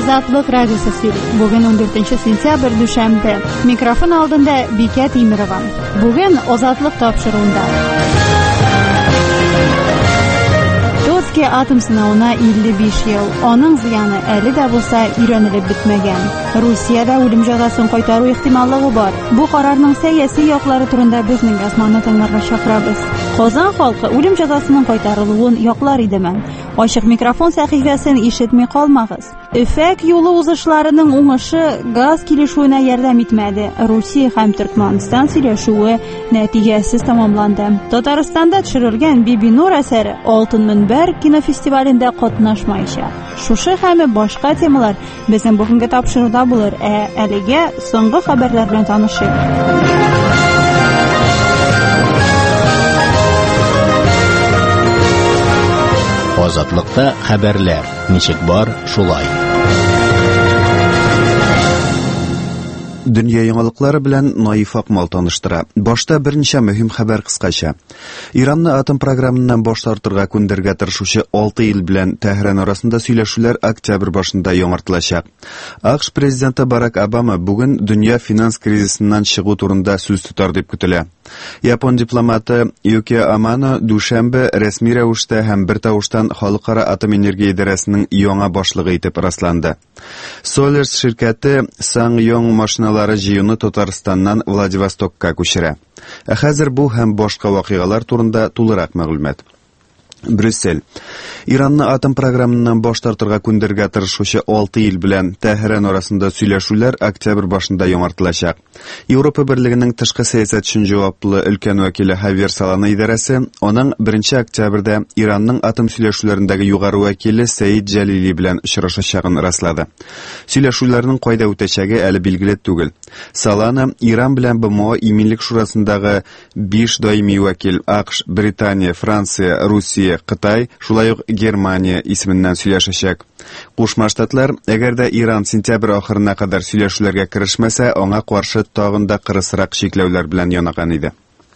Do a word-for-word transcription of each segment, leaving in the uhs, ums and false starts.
Азатлык радиосы сөйли. Бүген он дүртенче сентябрь дүшәмбе. Микрофон алдында Бикә Тимирова. Бүген Азатлык тапшыруында. Тотский атом сынауына илле биш ел. Аның зыяны әле дә булса өйрәнелеп бетмәгән. Русиядә үлем җәзасын кайтару ихтималлыгы бар. Бу карарның сәяси яклары турында безнең язманы тыңларга чакырабыз. Казан халкы үлем җәзасының кайтарылуын яклар идеме? Ачык микрофон сәхифәсен ишетми калмагыз. Өфәк юлы узышларының уңышы газ килешүенә ярдәм итмәде. Русия һәм Төркмәнстан сөйләшүе нәтиҗәсез тамамланды. Татарстанда төшерелгән Бибинур әсәре Алтын мөнбәр кинофестивалендә катнашмаячак. Шушы һәм башка темалар безнең бүгенге тапшыруда булыр. Ә әлегә соңгы хәбәрләр белән танышыйк. Азатлыкта хәбәрләр. Ничек бар, шулай. Дөнья яңалыклары белән Наиф Акмал таныштыра. Башта берничә мөһим хәбәр кыскача. Иранны атом программасыннан баш тартырга күндергә тырышучы алты ил белән Тәһран арасында сөйләшүләр октябрь башында яңартылачак. АКШ президенты Барак Обама бүген дөнья финанс кризисыннан чыгу турында сүз тотар дип көтелә. Япон дипломаты Юки Амано дүшәмбе рәсми рәвештә һәм бер тавыштан халыкара атом энергия идарәсенең яңа башлыгы итеп расланды. Solers ширкәте Sangyong машиналары җыюны Татарстаннан Владивостокка күчерә. Ә хәзер бу һәм башка вакыйгалар турында тулырак мәгълүмат. Брюссель. Иранны атом программасыннан баш тартырга күндергә тырышучы алты ил белән Тәһран арасында сөйләшүләр октябрь башында яңартылачак. Европа Берлегенең тышкы сәясәт өчен җаваплы өлкән вәкиле Хавьер Солана идарәсе, аның беренче октябрьдә Иранның атом сөйләшүләрендәге югары вәкиле Сәид Җәлили белән очрашачагын раслады. Сөйләшүләрнең кайда үтәчәге әле билгеле түгел. Солана Иран белән БМО иминлек шурасындагы биш даими вәкил АКШ, Британия, Франция, Русия, Кытай, шулай ук Германия исеменнән сөйләшәчәк. Кушма Штатлар, әгәр дә Иран сентябрь ахырына кадәр сөйләшүләргә керешмәсә, аңа каршы тагын да кырысрак чикләүләр белән янаган иде.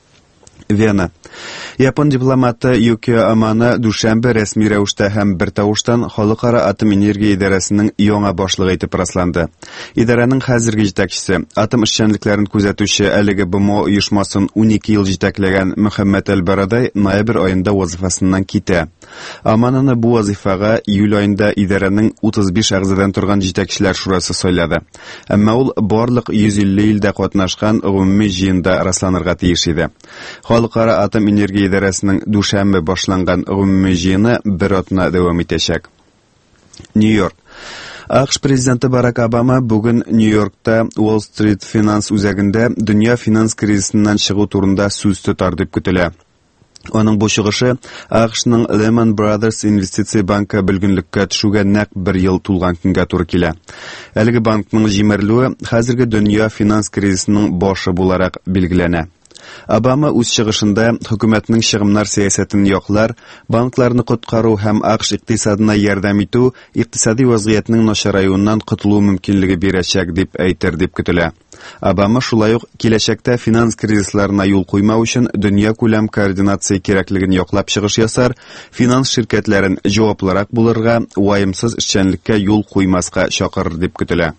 Вена. Япон дипломаты Юки Амано дүшәмбе рәсми рәвештә һәм бер тавыштан халыкара атом энергия идарәсенең яңа башлыгы итеп расланды. Идарәнең хәзерге җитәкчесе, атом эшчәнлекләрен күзәтүче әлеге БМО оешмасын унике ел җитәкләгән Мөхәммәд Әл-Барадай ноябрь аенда вазифасыннан китә. Аманоны бу вазифага июль аенда идарәнең утыз биш әгъзадан торган җитәкчеләр шурасы сайлады. Әмма ул барлык йөз илле илдә катнашкан гомуми җыенда расланырга тиеш иде. Халыкара атом энергия идарәсенең дүшәмбе башланган гомуми җыены бер атна дәвам итәчәк. Нью-Йорк. АКШ президенты Барак Обама бүген Нью-Йоркта Wall Street финанс үзәгендә дөнья финанс кризисыннан чыгу турында сүз тотар дип көтелә. Аның бу чыгышы АКШның Lehman Brothers инвестиция банкы белгенлеккә төшүгә нәкъ бер ел тулган көнгә туры килә. Әлеге банкның җимерелүе хәзерге дөнья финанс кризисының башы буларак билгеләнә. Обама үз чыгышында хөкүмәтнең чыгымнар сәясәтен яклар, банкларны коткару һәм АКШ икътисадына ярдәм итү икътисади вазгыятьнең начараюыннан котылу мөмкинлеге бирәчәк дип әйтер дип көтелә. Обама шулай ук киләчәктә финанс кризисларына юл куймау өчен дөнья күләм координация кирәклеген яклап чыгыш ясар, финанс ширкәтләрен җаваплырак булырга, ваемсыз эшчәнлеккә юл куймаска чакырыр дип көтелә.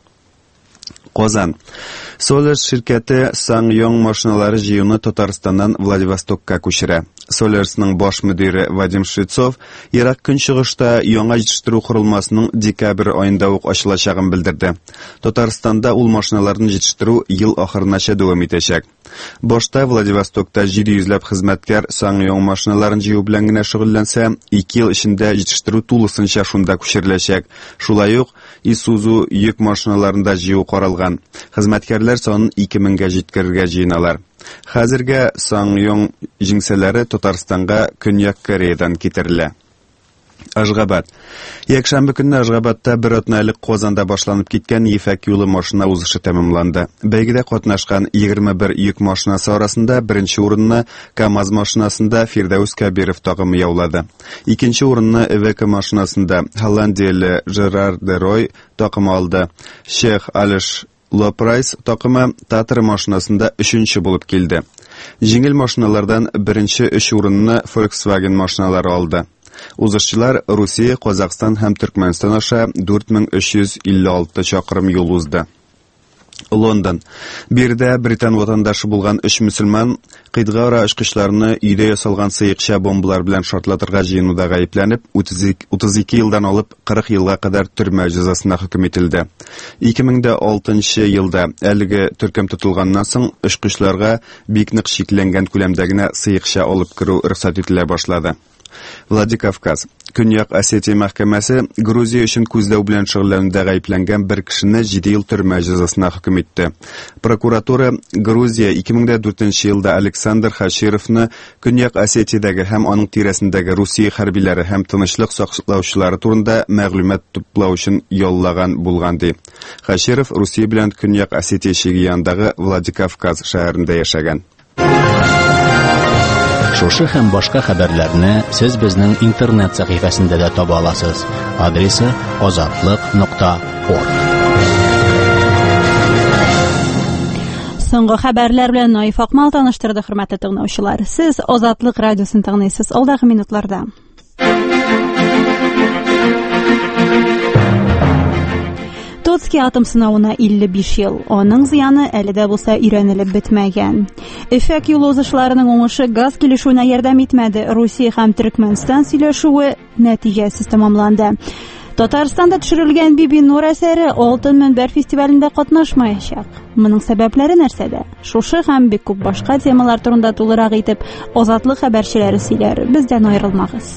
Казан. Solers ширкәте Sangyong машиналары җыюны Татарстаннан Владивостокка күчерә. Solersның баш мөдире Вадим Швецов Ирак көнчыгышта яңа җитештерү корылмасының декабрь аенда ук ачылачагын белдерде. Татарстанда ул машиналарны җитештерү ел ахырынача дәвам итәчәк. Башта Владивостокта җиде йөзләп хезмәткәр Sangyong машиналарын җыю белән генә шөгыльләнсә, ике ел эчендә җитештерү тулысынча шунда күчереләчәк. Шулай ук Isuzu йөк машиналарында җыю каралган. Хезмәткәрләр санын ике меңгә җиткерергә җыеналар. Хәзергә Sangyong җиңсәләре Татарстанга Көньяк Кореядан китерелә. Ашгабад. Якшәмбе көнне Ашгабадта бер атна элек Казанда башланып киткән Ефәк юлы машина узышы тәмамланды. Бәйгедә катнашкан егерме бер йөк машинасы арасында беренче урынны КАМАЗ машинасында Фирдәүс Кабиров тагымы яулады. Икенче урынны Эвека машинасында Голландияле Жерар де Рой тагымы алды. Шех Алиш Лопрайс тагымы Татар машинасында өченче булып килде. Җиңел машиналардан беренче өч урынны Volkswagen машиналары алды. Узышчылар Русия, Казакстан һәм Төркмәнстан аша дүрт мең өч йөз илле алты чакрым юл узды. Лондон. Бирдә Британ ватандашы булган өч мөселман кыйтга ара очкычларны өйдә ясалган сыекча бомбалар белән шартлатырга җыенуда гаепләнеп, утыз ике елдан алып кырык елга кадәр төрмә җәзасына хөкем ителде. ике мең алтынчы елда әлеге төркем тотылганнан соң очкычларга бик нык шикләнгән күләмдә генә сыекча алып керү рөхсәт ителә башлады. Владикавказ. Көньяк Осетия мәхкәмәсе Грузия өчен күзләү белән шөгыльләнүдә гаепләнгән бер кешене җиде ел төрмә җәзасына хөкем итте. Прокуратура Грузия ике мең дүртенче елда Александр Хашировны Көньяк Осетиядәге һәм аның тирәсендәге Русия хәрбиләре һәм тынычлык саклаучылары турында мәгълүмат туплау өчен яллаган булган ди. Хаширов Русия белән Көньяк Осетия чиге янындагы Владикавказ шәһәрендә яшәгән. Шушы һәм башка хәбәрләрне сез безнең интернет сәхифәсендә дә таба аласыз. Адресы азатлык нокта орг. Соңгы хәбәрләр белән Наиф Акмал таныштырды, хөрмәтле тыңлаучылар. Сез Азатлык радиосын тыңлыйсыз алдагы минутларда. Тотский атом сынауына илле биш ел. Аның зыяны әле дә булса өйрәнелеп бетмәгән. Эфәк юл узышларының уңышы газ килешүенә ярдәм итмәде. Русия һәм Төркмәнстан сөйләшүе нәтиҗәсез тәмамланды. Татарстанда төшерелгән Биби Нур әсәре Алтын мөнбәр фестивалендә катнашмаячак. Моның сәбәпләре нәрсәдә? Шушы һәм бик күп башка темалар турында тулырак итеп Азатлык хәбәрчеләре сөйләр. Бездән аерылмагыз.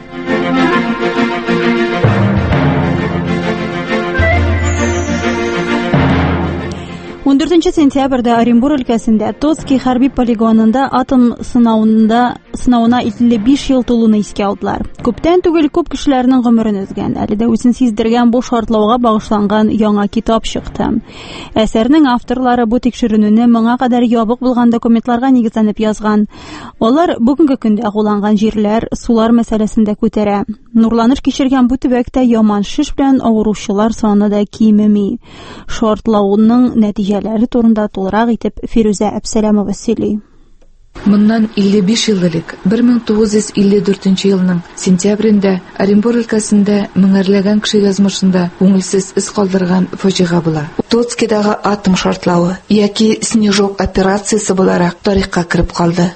ундүртенче сентябрьдә Оренбур өлкәсендә Тотский хәрби полигонында атом сынауында сынауына илле биш ел тулуны искә алдылар. Күптән түгел күп кешеләрнең гомерен өзгән, әле дә үзен сиздергән бу шартлауга багышланган яңа китап чыкты. Әсәрнең авторлары бу тикшерүне моңа кадәр ябык булган документларга нигезләнеп язган. Алар бүгенге көндә агуланган җирләр, сулар мәсьәләсендә күтәрә. Нурланыш кичергән бу төбәктә яман шиш белән авыручылар саны да кимеми. Шартлауның нәтиҗәләре турында тулырак итеп Фирүзә Әбсәләмова сөйли. Моннан илле биш ел элек, бер мең тугыз йөз илле дүртенче елның сентябрендә Оренбур өлкәсендә меңәрләгән кеше язмышында күңелсез эз калдырган фаҗига була. Тотскидагы атом шартлавы яки Снежок операциясе буларак тарихка кирип калды.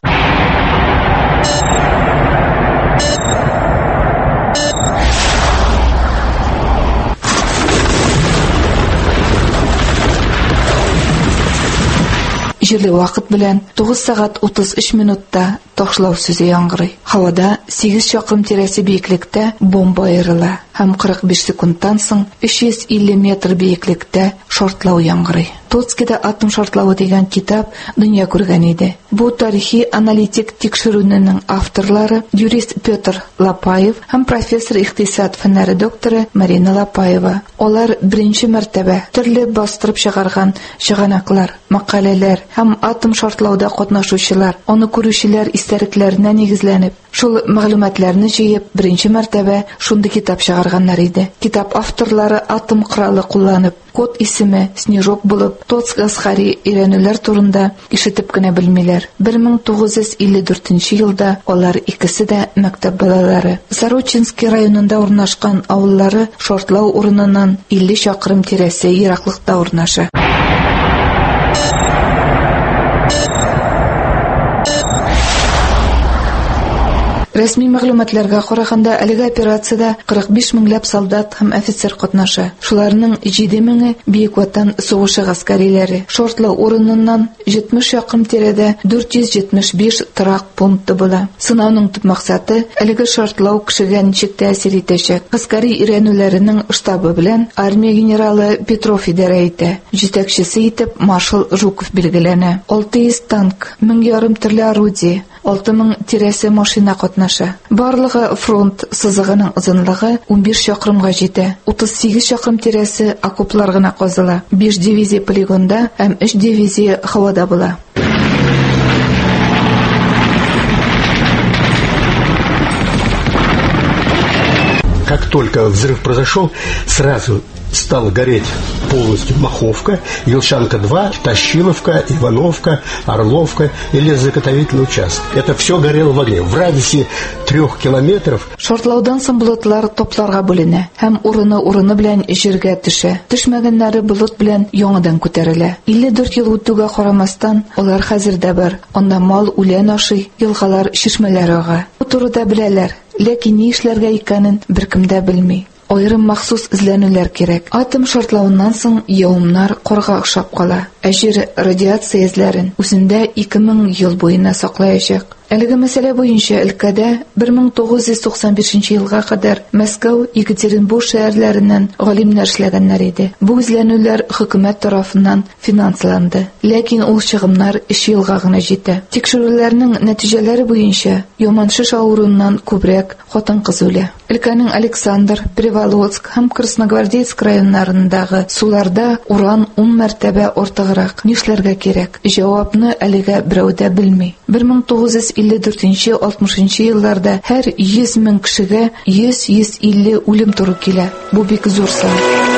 Җирле вакыт белән тугыз сәгать утыз өч минутта ташлау сүзе яңгырый. Һавада сигез чакрым тирәсе биеклектә бомба аерыла һәм кырык биш секундтан соң өч йөз илле метр биеклектә шартлау яңгырый. Тотскида атом шартлавы дигән китап дөнья күргән иде. Бу тарихи аналитик тикшерүнең авторлары юрист Петр Лапаев һәм профессор икътисад фәннәре докторы Марина Лапаева. Алар беренче мәртәбә төрле бастырып чыгарган чыганаклар, макаләләр һәм атом шартлауда катнашучылар, аны күрүчеләр истәлекләренә нигезләнеп, шул мәгълүматларны җыеп беренче мәртәбә шундый китап чыгарганнар иде. Китап авторлары атом коралы кулланып, код исеме Снежок булып, Тотск гаскәри өйрәнүләр турында ишетеп кенә белмиләр. бер мең тугыз йөз илле дүртенче елда алар икесе дә мәктәп балалары. Сорочинский районында урнашкан авыллары шартлау урыныннан илле чакрым тирәсе ераклыкта урнаша. Рәсми мәгълүматларга караганда, әлеге операциядә кырык биш меңләп солдат һәм офицер катнаша. Шуларның җиде меңе Бөек Ватан сугышы гаскәриләре. Шартлау урыныннан җитмеш якын тирәдә дүрт йөз җитмеш биш торак пункты була. Сынауның төп максаты әлеге шартлау кешегә ничек тәэсир итәчәк. Гаскәри өйрәнүләренең штабы белән армия генералы Петров идарә итә. Җитәкчесе итеп маршал Жуков билгеләнә. алты йөз танк, мең ярым төрле орудие, алты мең тирәсе машина катнаша. Барлыгы фронт сызыгының озынлыгы ун биш чакрымга җитә. утыз сигез чакрым тирәсе окоплар гына казыла. биш дивизия полигонда һәм өч дивизия һавада була. Как только взрыв произошел, сразу стала гореть полностью Маховка, Елшанка-два, Тащиловка, Ивановка, Орловка и лесозаготовительный участок. Это все горело в огне. В радиусе трех километров. Шартлаудан соң болотлар топларга бүленә һәм урыны-урыны белән җиргә төшә. Төшмәгәннәре болот белән яңадан күтәрелә. илле дүрт ел үтүгә карамастан, алар хәзердә бар. Анда мал үлән ашый, елгалар, чишмәләр ага. Бу турыда беләләр, ләкин ни эшләргә икәнен беркем дә белми. Айрым махсус эзләнүләр кирәк. Атом шартлауыннан соң явымнар корга охшап кала. Ә җир радиация эзләрен үзендә ике мең ел буена саклаячак. Әлеге мәсьәлә буенча өлкәдә бер мең тугыз йөз туксан бишенче елга кадәр Мәскәү, Екатеринбург шәһәрләреннән галимнәр эшләгәннәр иде. Бу эзләнүләр хөкүмәт тарафыннан финансланды. Ләкин ул чыгымнар өч елга гына җитә. Тикшерүләрнең нәтиҗәләре буенча яманшыш авыруыннан күбрәк хатын-кыз үлә. Өлкәнең Александр, Приволжск һәм Красногвардейск районнарындагы суларда уран ун мәртәбә артыграк. Нишләргә кирәк? Җавапны әлегә берәү дә белми. бер мең тугыз йөз илле дүртенче - алтмышынчы елларда һәр йөз мең кешегә йөз - йөз илле үлем туры килә. Бу бик зур сан.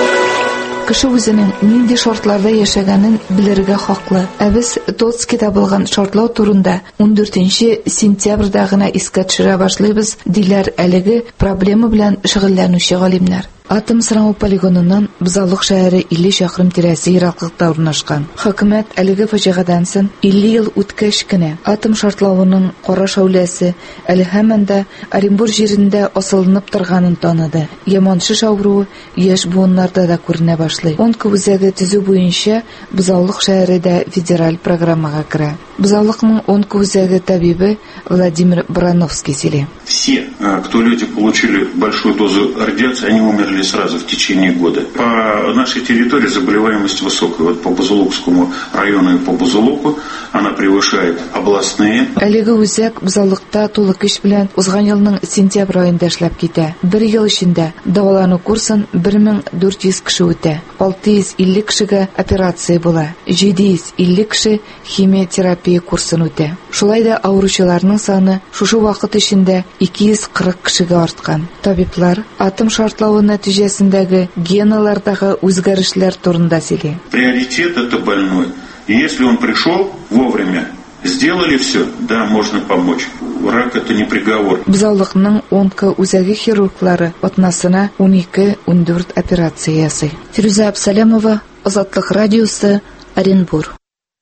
Кеше үзенең нинди шартларда яшәгәнен белергә хаклы. Ә без Тоцкида булган шартлау турында ун дүртенче сентябрьдә гына искә төшерә башлыйбыз, диләр әлеге проблема белән шөгыльләнүче галимнәр. Атом сынау полигоныннан Бузалык шәһәре илле чакрым тирәсе ераклыкта урнашкан. Хөкүмәт әлеге фаҗигадан соң илле ел үткәч кенә атом шартлавының кара шәүләсе әле һаман да Оренбург җирендә асылынып торганын таныды. Яманшыш авыруы яшь буыннарда да күренә башлый. Онка үзәге төзү буенча Бузалык шәһәре дә федераль программага керә. Бузалыкның онка үзәге табибы Владимир Барановский сөйли. Все, кто люди получили большую дозу радиации, они умерли сразу в течение года. По нашей территории заболеваемость высокая. Вот по Бузулукскому району и по Бузулуку она превышает областные. Әлеге үзәк Бузалыкта тулы көч белән узган елның сентябрь аенда эшләп китә. Бер ел эчендә дәвалану курсын бер мең дүрт йөз кеше үтә. алты йөз илле кешегә операция була. җиде йөз илле кеше химиотерапия курсын үтә. Шулай да авыручыларның саны шушы вакыт эчендә ике йөз кырык кешегә арткан. Табиблар атом шартлавы нәтиҗәсендәге геналардагы үзгәрешләр турында сөйли. Приоритет это больной. И если он пришел вовремя, сделали все, да, можно помочь. Рак это не приговор. Бузалыкның онка үзәге хирурглары атнасына ун ике - ун дүрт операция ясый. Фируза Абсалямова, Азатлык радиосы, Оренбург.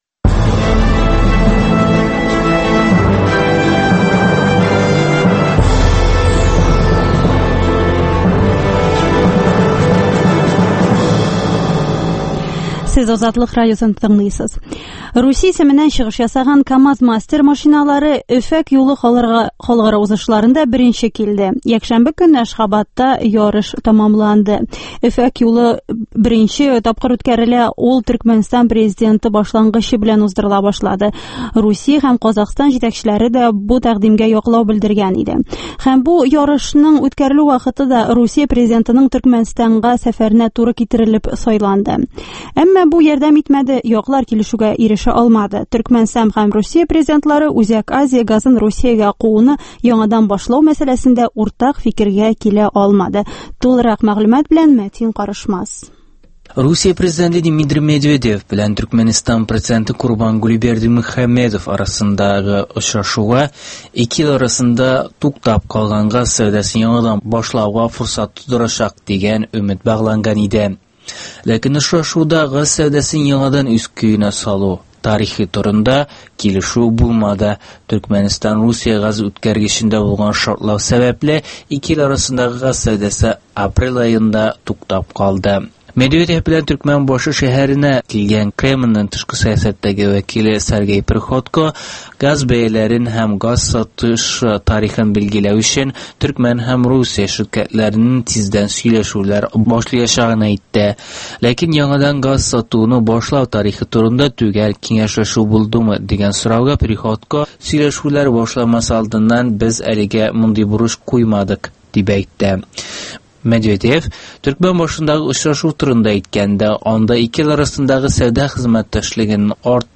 Сез Азатлык радиосын тыңлыйсыз. Русия исеменнән чыгыш ясаган КАМАЗ Мастер машиналары Өфәк юлы халыкара узышларында беренче килде. Якшәмбе көнне Ашхабадта ярыш тамамланды. Өфәк юлы беренче тапкыр үткәрелә, ул Төркмәнстан президенты башлангычы белән уздырыла башлады. Русия һәм Казакстан җитәкчеләре дә бу тәкъдимгә яклау белдергән иде. Һәм бу ярышның үткәрелү вакыты да Русия президентының Төркмәнстанга сәфәренә туры китерелеп сайланды. Әмма бу ярдәм итмәде, яклар килешүгә ирешә алмады. Төркмәнстан һәм Русия президентлары Үзәк Азия газын Русиягә кууны яңадан башлау мәсьәләсендә уртак фикергә килә алмады. Тулырак мәгълүмат белән Мәтин Карышмас. Русия президенты Дмитрий Медведев белән Түркменистан президенты Курбангулы Бердимөхәммәдов арасындагы очрашуга ике ел арасында туктап калганга сәүдәсен яңадан башлауга форсат тудырачак дигән өмет багланган иде. Ләкин очрашудагы сәүдәсен яңадан үз көенә салу тарихи турында килешү булмады. Түркменистан Русия газ үткәргечендә булган шартлау сәбәпле ике ел арасындагы газ сәүдәсе апрель аенда туктап калды. Медведев белән Төркмән башы шәһәренә килгән Кремльнең тышкы сәясәттәге вәкиле Сергей Приходько газ бәяләрен һәм газ сатыш тарихын билгеләү өчен Төркмән һәм Русия ширкәтләренең тиздән сөйләшүләр башлаячагын әйтте. Ләкин яңадан газ сатуны башлау тарихы турында түгел киңәшләшү булдымы дигән сорауга Приходько сөйләшүләр башламас алдыннан без әлегә мондый бурыч куймадык дип әйтте. Медведев Төркмән башындагы очрашу турында әйткәндә, анда ике ел арасындагы сәүдә хезмәттәшлегенең арт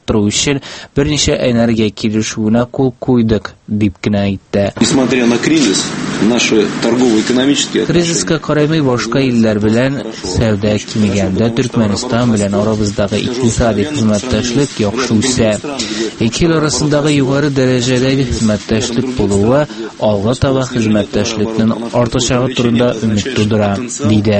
арттыру өчен берничә энергия килешүенә кул куйдык, дип кенә әйтте. Несмотря на кризис, наши торгово-экономические Кризиска карамый башка илләр белән сәүдә кимегәндә Төркмәнстан белән арабыздагы икътисади хезмәттәшлек яхшы үсә. Ике ил арасындагы югары дәрәҗәдәге хезмәттәшлек булуы алга таба хезмәттәшлекнең артачагы турында өмет тудыра, диде.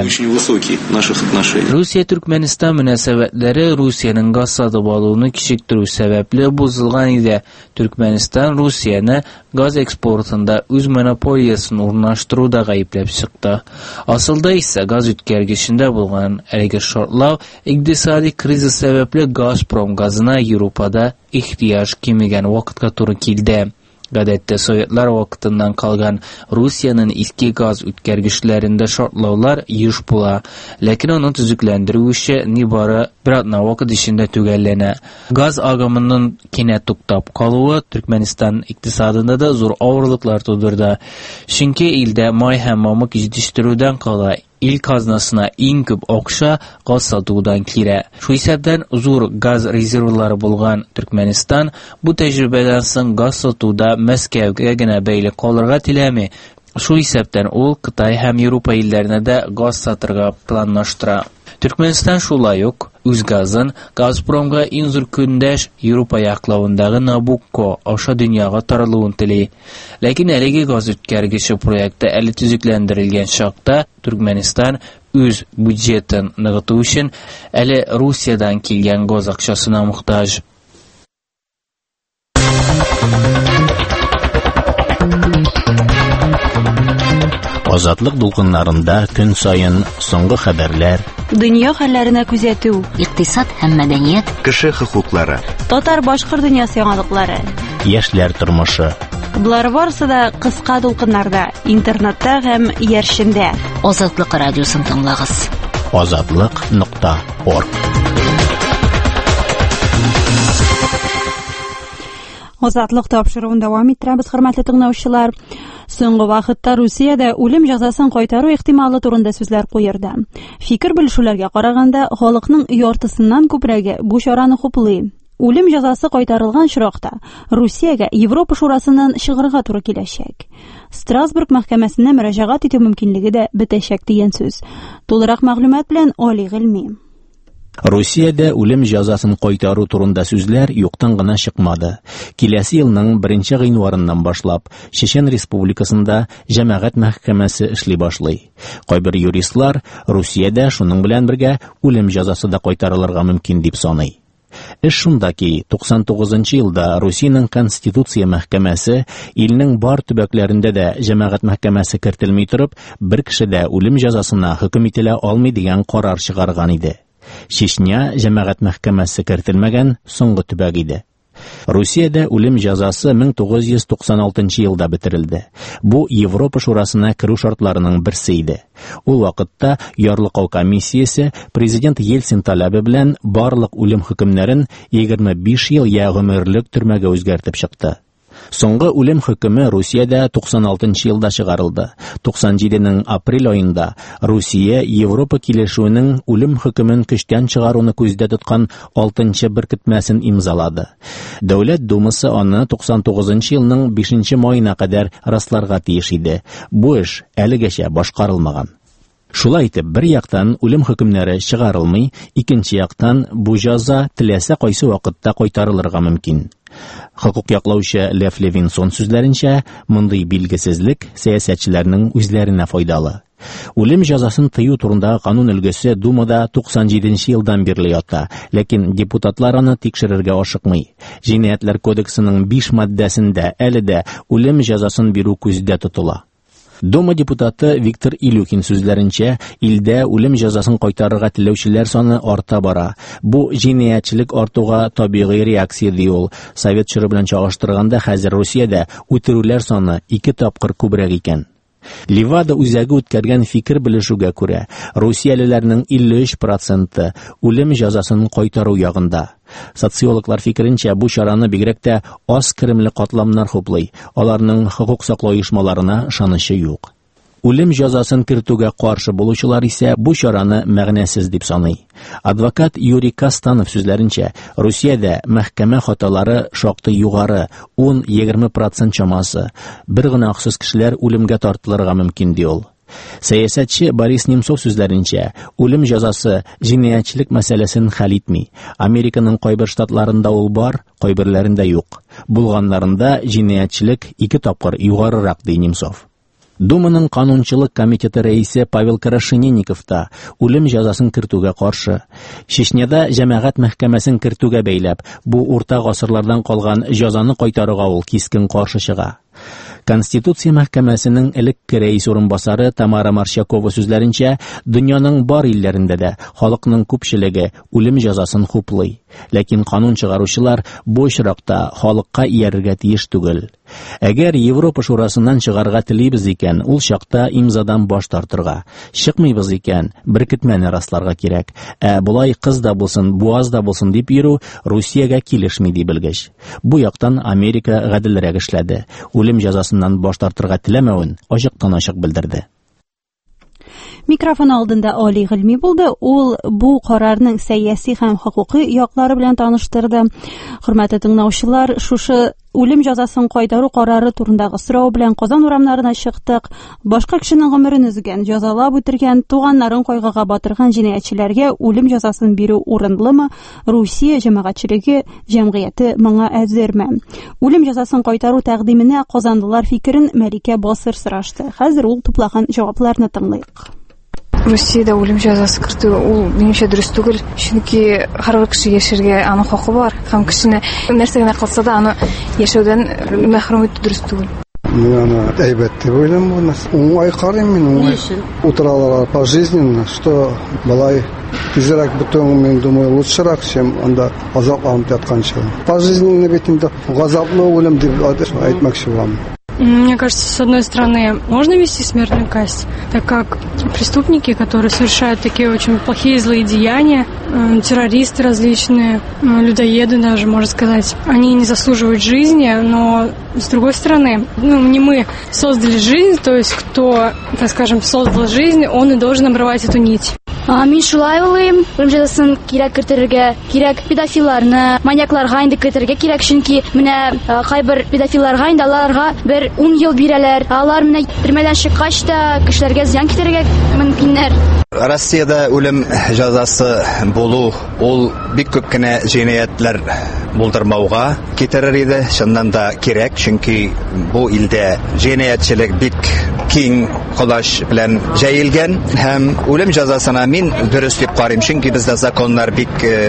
Русия Түркмәнстан мөнәсәбәтләре Русиянең газ сатып алуны кичектерү сәбәпле бузылган иде. Түркмәнстан Русияны газ экспортында үз монополиясын урнаштыруда гаепләп чыкты. Асылда исә газ үткәргечендә булган әлеге шартлау икътисади кризис сәбәпле Газпром газына Европада ихтыяҗ кимегән вакытка туры килде. Гадәттә Советлар вакытыннан калган Русиянең иске газ үткәргечләрендә шартлаулар еш була, ләкин аны төзекләндерүче нибары бер атна вакыт эчендә төгәлләнә. Газ агымының кинәт туктап калуы Түркмәнстан икътисадында да зур авырлыклар тудырды. Чөнки илдә май һәм мамык җитештерүдән кала ил казнасына иң күп акча газ сатудан килә. Шу исәптән зур газ резервлары булган Түркмәнстан бу тәҗрибәдән соң газ сатуда Мәскәүгә генә бәйле калырга теләми. Шу исәптән ул Кытай һәм Европа илләренә дә газ сатырга планлаштыра. Түркмәнстан шулай ук үз газын Газпромга иң зур көндәш Европа яклавындагы Набукко аша дөньяга таралуын тели. Ләкин әлеге газ үткәргече проекты әле төзекләндерелгән чакта Түркмәнстан үз бюджетын ныгыту өчен әле Русиядан килгән газ акчасына мохтаҗ. Азатлык дулкыннарында көн сайын соңгы хәбәрләр, дөнья хәлләренә күзәтү, икътисад һәм мәдәният, кеше хокуклары, татар-башкорт дөньясы яңалыклары, яшьләр тормышы. Булар барысы да кыска дулкыннарда, интернетта һәм яршендә. Азатлык радиосын тыңлагыз. азатлык нокта орг. Азатлык тапшыруын дәвам иттерәбез, хөрмәтле тыңлаучылар. Соңгы вакытта Русиядә үлем җәзасын кайтару ихтималы турында сүзләр куерды. Фикер белешүләргә караганда, халыкның яртысыннан күбрәге бу чараны хуплый. Үлем җәзасы кайтарылган чоракта Русиягә Европа шурасыннан чыгарга туры киләчәк. Страсбург мәхкәмәсенә мөрәҗәгать итү мөмкинлеге дә бетәчәк дигән сүз. Тулырак мәгълүмат белән Али Гыйльми. Русиядә үлем җәзасын кайтару турында сүзләр юктан гына чыкмады. Киләсе елның беренче гыйнварыннан башлап Чечен Республикасында җәмәгать мәхкәмәсе эшли башлый. Кайбер юристлар Русиядә шуның белән бергә үлем җәзасы да кайтарылырга мөмкин дип саный. Эш шунда ки, туксан тугызынчы елда Русиянең Конституция мәхкәмәсе илнең бар төбәкләрендә дә җәмәгать мәхкәмәсе кертелми торып, бер кеше дә үлем җәзасына хөкем ителә алмый дигән карар чыгарган иде. Чечня җәмәгать мәхкәмәсе кертелмәгән соңгы төбәк иде. Русиядә үлем җәзасы мең тугыз йөз туксан алтынчы елда бетерелде. Бу Европа шурасына керү шартларының берсе иде. Ул вакытта Ярлыкау комиссиясе президент Ельцин таләбе белән барлык үлем хөкемнәрен егерме биш ел я гомерлек төрмәгә үзгәртеп чыкты. Соңгы үлем хөкеме Русиядә туксан алтынчы елда чыгарылды. туксан җиденең апрель аенда Русия Европа килешүенең үлем хөкемен көчтән чыгаруны күздә тоткан алтынчы беркетмәсен имзалады. Дәүләт думасы аны туксан тугызынчы елның бишенче маена кадәр расларга тиеш иде. Бу эш әлегәчә башкарылмаган. Шулай итеп, бер яктан үлем хөкемнәре чыгарылмый, икенче яктан бу җәза теләсә кайсы вакытта кайтарылырга мөмкин. Хокук яклаучы Лев Левинсон сүзләренчә, мондый билгесезлек сәясәтчеләрнең үзләренә файдалы. Үлем җәзасын тыю турындагы канун өлгесе Думада туксан җиденче елдан бирле ята, ләкин депутатлар аны тикшерергә ашыкмый. Җинаятьләр кодексының биш маддәсендә әле дә үлем җәзасын бирү күздә тотыла. Дума депутаты Виктор Илюхин сүзләренчә, илдә үлем җәзасын кайтарырга теләүчеләр саны арта бара. Бу җинаятьчелек артуга табигый реакция ди ул. Совет чоры белән чагыштырганда хәзер Русиядә үтерүләр саны ике тапкыр күбрәк икән. Ливада үзәге үткәргән фикер белешүгә күрә, русиялеләрнең илле өч проценты үлем җәзасын кайтару ягында. Социологлар фикеренчә, бу чараны бигрәк тә аз керемле катламнар хуплый, аларның хокук саклау оешмаларына ышанычы юк. Үлем җәзасын кертүгә каршы булучылар исә бу чараны мәгънәсез дип саный. Адвокат Юрий Кастанов сүзләренчә, Русиядә мәхкәмә хаталары шактый югары, ун-егерме процент чамасы. Бер генә хусус кешеләр үлемгә тартылырга мөмкин ди ул. Сәясәтче Борис Немцов сүзләренчә, үлем җәзасы җинаятьчелек мәсьәләсен хәл итми. Американың кайбер штатларында ул бар, кайберләрендә юк. Булганнарында җинаятьчелек ике тапкыр югарырак ди Немцов. Думаның канунчылык комитеты рәисе Павел Крашенинников та үлем җәзасын кертүгә каршы. Чечняда җәмәгать мәхкәмәсен кертүгә бәйләп, бу урта гасырлардан калган җәзаны кайтарырга ул кискен каршы чыга. Конституция мәхкәмәсенең элекке рәис урынбасары Тамара Марщакова сүзләренчә, дөньяның бар илләрендә дә халыкның күпчелеге үлем җәзасын хуплый. Ләкин канун чыгаручылар бу очракта халыкка иярергә тиеш түгел. Әгәр Европа шурасыннан чыгарга телибез икән, ул чакта имзадан баш тартырга. Чыкмыйбыз икән, беркетмәне расларга кирәк. Ә булай кыз да булсын, буаз да булсын дип йөрү Русиягә килешми ди белгеч. Бу яктан Америка гаделрәк эшләде. Үлем җәзасыннан баш тартырга теләмәвен ачыктан-ачык белдерде. Микрофон алдында Али Гыйльми булды. Ул бу карарның сәяси һәм хокукый яклары белән таныштырды. Хөрмәтле тыңлаучылар, шушы үлем җәзасын кайтару карары турындагы сорау белән Казан урамнарына чыктык. Башка кешенең гомерен өзгән, җәзалап үтергән, туганнарын кайгыга батырган җинаятьчеләргә үлем җәзасын бирү урынлымы? Русия җәмәгатьчелеге, җәмгыяте моңа әзерме? Үлем җәзасын кайтару тәкъдименә казанлылар фикерен Мәликә Басыр сорашты. Хәзер ул туплаган җавапларны тыңлыйк. Россиядә үлем җәзасы кертү ул минемчә дөрес түгел, чөнки һәрбер кеше яшәргә аның хакы бар. Һәм кешене нәрсә генә кылса да аны яшәүдән мәхрүм итү дөрес түгел. Аны әйбәт дип уйлыйм бу нәрсә. Уңай карыйм мин, уңай. Утыралар пожизненно, что балай тизрәк бетүң, мен думаю, лучшерак, чем анда азапланып ятканча. Пожизненно бит инде газаплы үлем дип әйтмәкче булам. Мне кажется, с одной стороны, можно вести смертную казнь, так как преступники, которые совершают такие очень плохие злые деяния, э, террористы различные, э, людоеды даже, можно сказать, они не заслуживают жизни, но с другой стороны, ну, не мы создали жизнь, то есть кто, так скажем, создал жизнь, он и должен обрывать эту нить. Мин шулай уйлыйм, үлем җәзасын кирәк кертергә, кирәк педофилларны, маньякларга инде кертергә кирәк, чөнки менә кайбер педофилларга инде аларга бер ун ел бирәләр. Алар менә төрмәдән чыккач та кешеләргә зыян китерергә мөмкиннәр. Россиядә үлем җәзасы булу ул бик күп кенә җинаятлар булдырмауга китерер иде, шуннан да кирәк, чөнки бу илдә җинаятьчелек бик киң колаш белән җәелгән һәм үлем җәзасына мин дөрес дип карыйм, чөнки бездә законнар бик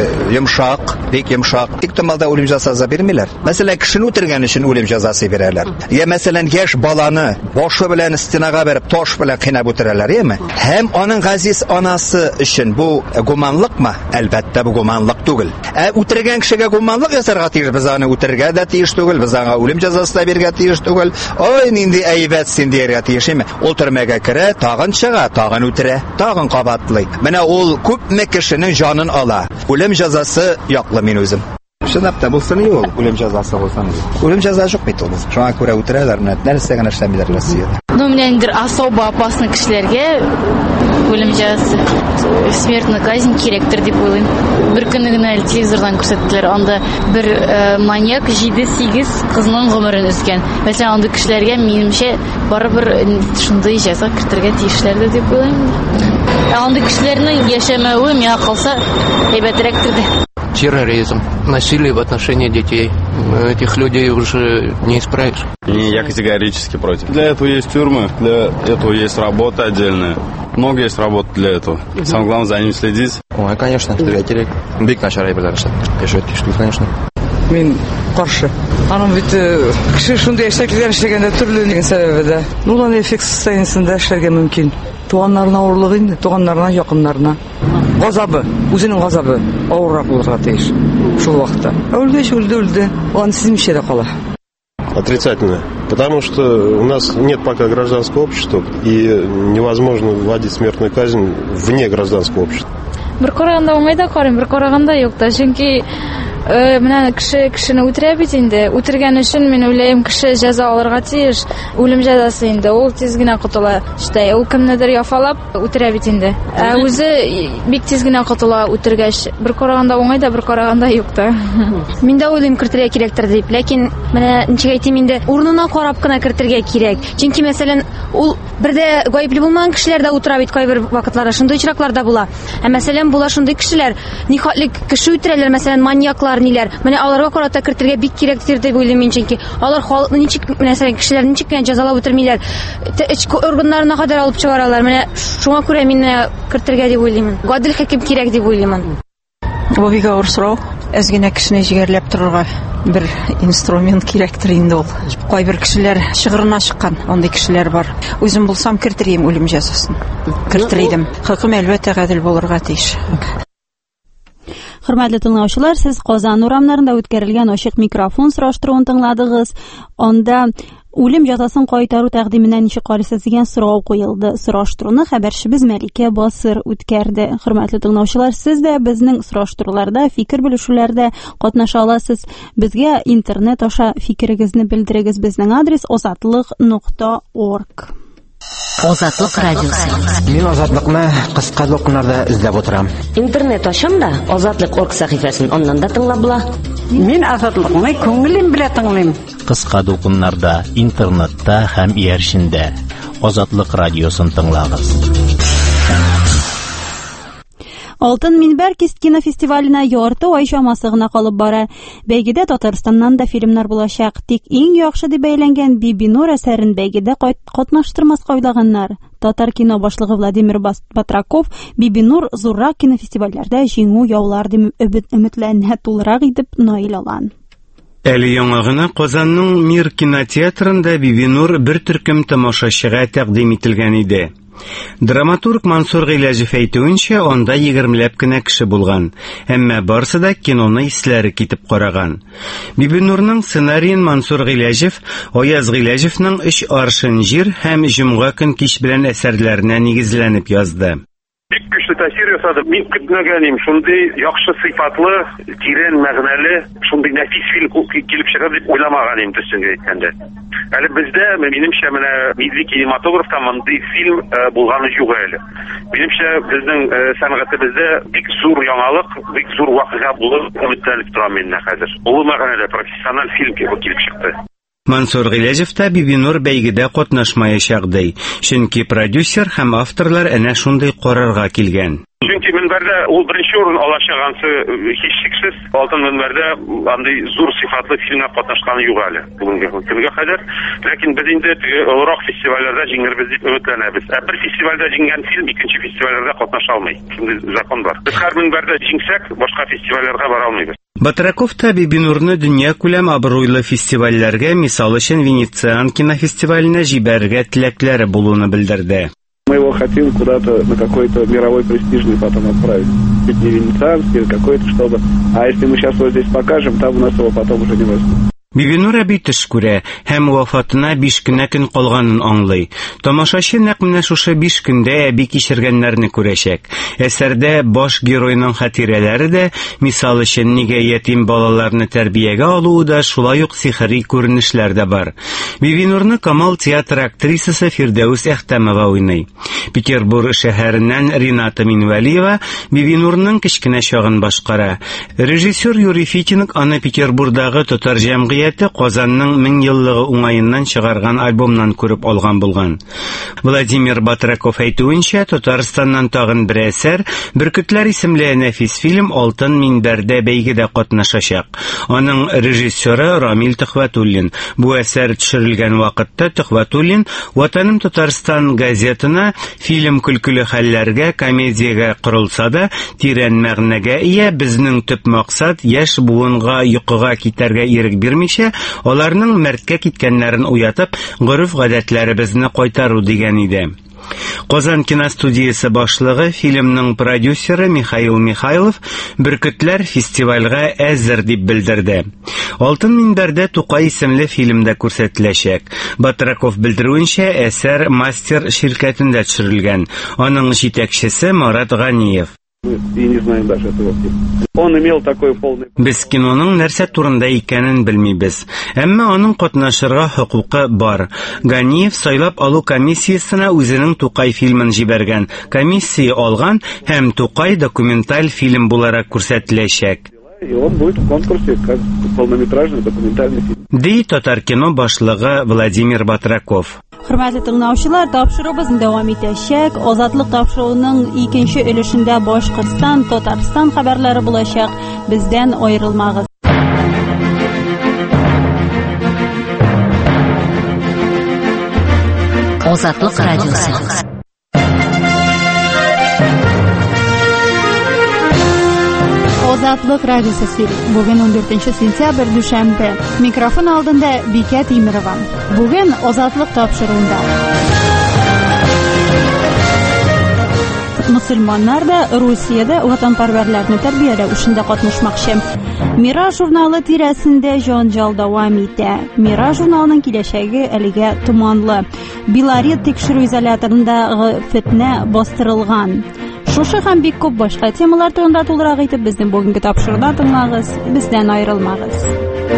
йомшак, бик йомшак. Тик томалда үлем җәзасы бирмиләр. Мәсәлән, кешене үтергән өчен үлем җәзасы бирәләр. Я мәсәлән, яшь баланы башы белән стенага бәреп таш белән кыйнап үтерәләр, яме? Һәм аның газиз анасы өчен бу гуманлыкмы? Әлбәттә, бу гуманлык түгел. Ә үтергән кешегә гуманлык ясарга тиеш, без аны үтергә дә тиеш түгел, без аңа үлем җәзасы да бирергә тиеш түгел. Ой, нинди әйбәт син дияргә тиеш, яме? Ул төрмәгә керә, тагын чыга, тагын үтерә, тагын кабатлый. Менә ул күпме кешенең җанын ала. Үлем җәзасы яклы мин үзем. Чынлап та булсын ул үлем җәзасы булсын. Үлем җәзасы юк бит ул. Шуңа күрә үтерәләр, нәрсә генә эшләмиләр Россиядә. Ну, менә инде особо опасны кешеләргә үлем җәзасы, смертная казнь кирәктер дип уйлыйм. Бер көнне генә телевизордан күрсәттеләр, анда бер маньяк җиде-сигез кызның гомерен өзгән. Мәсәлән, андый кешеләргә минемчә барыбер шундый җәза кертергә тиешләрдер дип уйлыйм. Андый кешеләрнең яшәмәве миңа калса әйбәтрәктер дә. Терроризм, насилие в отношении детей. Этих людей уже не исправишь. Не, я категорически против. Для этого есть тюрьмы, для этого есть работа отдельная. Много есть работы для этого. Самое главное за ним следить. Ой, конечно, керек. Бик начар әйберләр эшләп. Кешет киштү, конечно. Мин каршы. Аның бит кеше шундый эшләкләр эшләгәндә төрле нигә сәбәбе дә. Ну, аны эффект состояниесендә эшләргә мөмкин. Туганнарына авырлык инде, туганнарына, якыннарына. Газабы, үзенең газабы авыррак булырга тиеш шул вакытта. Үлгәч үлде, үлде. Он сизмичә дә кала. Отрицательно. Потому что у нас нет пока гражданского общества, и невозможно вводить смертную казнь вне гражданского общества. Бер караганда уңай да карыйм, бер караганда юк та, чөнки Менә кеше кешене үтерә бит инде. Үтергән өчен мин уйлыйм, кеше җәза алырга тиеш. Үлем җәзасы инде. Ул тиз генә котыла. Штэ, ул кемнедер яфалап үтерә бит инде. Ә үзе бик тиз генә котыла үтергәч. Бер караганда уңай да, бер караганда юк та. Мин дә уйлыйм кертергә кирәктер дип, ләкин менә ничек әйтим инде, урынына карап кына кертергә кирәк. Чөнки мәсәлән, ул бердә гаепле булмаган кешеләр дә утыра бит кайбер вакытларда, шундый очракларда була. Ә мәсәлән, була шундый кешеләр, нихатлык кеше үтерәләр, мәсәлән, маньяклар ниләр. Менә аларга карата кертергә бик кирәктер дип уйлыйм мин, чөнки алар халыкны ничек, мәсәлән, кешеләрне ничек кенә җәзалап үтермиләр, эчке органнарына кадәр алып чыгаралар. Менә шуңа күрә мин кертергә дип уйлыйм. Гадел хөкем кирәк дип уйлыйм. Бу бик авыр сорау. Әз генә кешене җигәрләп торырга бер инструмент кирәктер инде ул. Кайбер кешеләр шыгырына чыккан, андый кешеләр бар. Үзем булсам кертерим үлем җәзасын. Кертеридем. Хөкем әлбәттә гадел булырга тиеш. Хөрмәтле тыңлаучылар, сез Казан урамнарында үткәрелгән ачык микрофон сораштыруын тыңладыгыз. Анда үлем җәзасын кайтару тәкъдименә ничек карыйсыз дигән сорау куелды. Сораштыруны хәбәрчебез Мәликә Басыр үткәрде. Хөрмәтле тыңлаучылар, сез дә безнең сораштыруларда, фикер белешүләрдә катнаша аласыз. Безгә интернет аша фикерегезне белдерегез. Безнең адрес озатлык нокта орг. Азатлык радиосы. Мин Азатлыкны кыска докумнарда эзләп утырам. Интернет ашам да азатлык точка орг сәхифәсен аннан да тыңлап була. Мин Азатлыкны күңелем белән тыңлыйм. Кыска докумнарда, интернетта һәм ияршендә Азатлык радиосын тыңлагыз. Алтын минбәр кинофестиваленә ярты ай чамасы гына калып бара. Бәйгедә Татарстаннан да фильмнар булачак. Тик иң яхшы дип бәйләнгән Бибинур әсәрен бәйгедә катнаштырмаска уйлаганнар. Татар кино башлыгы Владимир Батраков Бибинур зуррак кинофестивальләрдә җиңү яулар дип өметләнә тулырак итеп наил алган. Әле яңа гына Казанның Мир кинотеатрында Бибинур бер төркем тамашачыга тәкъдим ителгән иде. Драматург Мансур Гыйләҗев әйтүенчә, анда егермеләп кенә кеше булган, әмма барысы да киноны исләре китеп караган. Бибинурның сценарийын Мансур Гыйләҗев Аяз Гыйләҗевнең «Өч аршын җир» һәм «Җомга көн кич белән» әсәрләренә нигезләнеп язды. Бик көчле тәэсир ясады. Мин көтмәгәнем, шундый яхшы сыйфатлы, тирән мәгънәле, шундый нәфис фильм килеп чыгар дип уйламаган идем төсенгә әйткәндә. Әле бездә, минемчә, менә милли кинематографта мондый фильм булганы юк әле. Минемчә, безнең сәнгатебездә бик зур яңалык, бик зур вакыйга булып өметләнеп торам мин хәзер. Улы мәгънәле профессиональ фильм килеп чыкты. Мансур Гыйләҗев та Бибинур бәйгедә катнашмаячак ди, чөнки продюсер һәм авторлар әнә шундый карарга килгән. Чөнки минбәрдә ул беренче урын алачагансы һичшиксез, алтын минбәрдә андый зур сыйфатлы фильмга катнашканы юк әле бүгенге көнгә кадәр. Ләкин без инде олорак фестивальләрдә җиңербез дип өметләнәбез. Ә бер фестивальдә җиңгән фильм икенче фестивальләрдә катнаша алмый. Шундый закон бар. Без һәр минбәрдә җиңсәк, башка фестивальләргә бара алмыйбыз. Батраков та Бибинурны дөнья күләм абруйлы фестивальләргә, мисал өчен Венециан кинофестиваленә җибәрергә теләкләре булуны белдерде. Мы его хотим куда-то на какой-то мировой престижный потом отправить. Ведь не венецианский или какой-то, чтобы... А если мы сейчас его здесь покажем, там у нас его потом уже не возьмут. Бибинур әби төш күрә һәм вафатына биш кенә көн калганын аңлый. Тамашачы нәкъ менә шушы биш көндә әби кичергәннәрне күрәчәк. Әсәрдә баш геройның хатирәләре дә, мисал өчен нигә ятим балаларны тәрбиягә алуы да шулай ук сихри күренешләр дә бар. Бибинурны Камал театр актрисасы Фирдәүс Әхтәмова уйный. Петербург шәһәреннән Рината Минвалиева Бибинурның кечкенә чагын башкара. Режиссер Юрий Фитинг аны Петербургдагы татар җәмгыяте Казанның мең еллыгы уңаеннан чыгарган альбомнан күреп алган булган. Владимир Батраков әйтүенчә, Татарстаннан тагын бер әсәр, Бөркетләр исемле нәфис фильм Алтын минбәрдә бәйгедә катнашачак. Аның режиссеры Рамил Төхвәтуллин. Бу әсәр төшерелгән вакытта Төхвәтуллин Ватаным Татарстан газетына фильм көлкеле хәлләргә, комедиягә корылса да, тирән мәгънәгә ия, безнең төп максат яшь буынга йокыга китәргә ирек бирмичә, аларның мәрткә киткәннәрен уятып, гореф-гадәтләребезне кайтару дигән иде. Казан киностудиясе башлыгы, фильмның продюсеры Михаил Михайлов Бөркетләр фестивальгә әзер дип белдерде. Алтын минбәрдә Тукай исемле фильмда күрсәтеләчәк. Батраков белдерүенчә, әсәр Мастер ширкәтендә төшерелгән. Аның җитәкчесе Марат Ганиев. И не знаем даже этого фильма. Он имел такой полный... Без киноның нәрсә турында икәнен белмибез. Әмма аның катнашырга хокукы бар. Ганиев сайлап алу комиссиясына үзенең Тукай фильмын җибәргән. Комиссия алган һәм Тукай документаль фильм буларак күрсәтеләчәк. И он будет в конкурсе как полнометражный документальный фильм. Ди Татар кино башлыгы Владимир Батраков. Хөрмәтле тыңлаучылар, тапшырыбыз дәвам итәчәк. Азатлык тапшыруының икенче өлешендә Башкортстан, Татарстан хәбәрләре булачак. Бездән аерылмагыз. Азатлык радиосы. Азатлык радиосы сөйли. Бүген он дүртенче сентябрь дүшәмбе. Микрофон алдында Бикә Тимирова. Бүген Азатлык тапшыруында. Мөселманнар да Русиядә ватанпәрвәрләрне тәрбияләү эшендә катнашмакчы. Мира журналы тирәсендә җанҗал дәвам итә. Мира журналының киләчәге әлегә томанлы. Белорет тикшерү изоляторындагы фетнә бастырылган. Шушы һәм бик күп башка темалар турында тулырак итеп безнең бүгенге тапшыруда тыңлагыз, бездән аерылмагыз.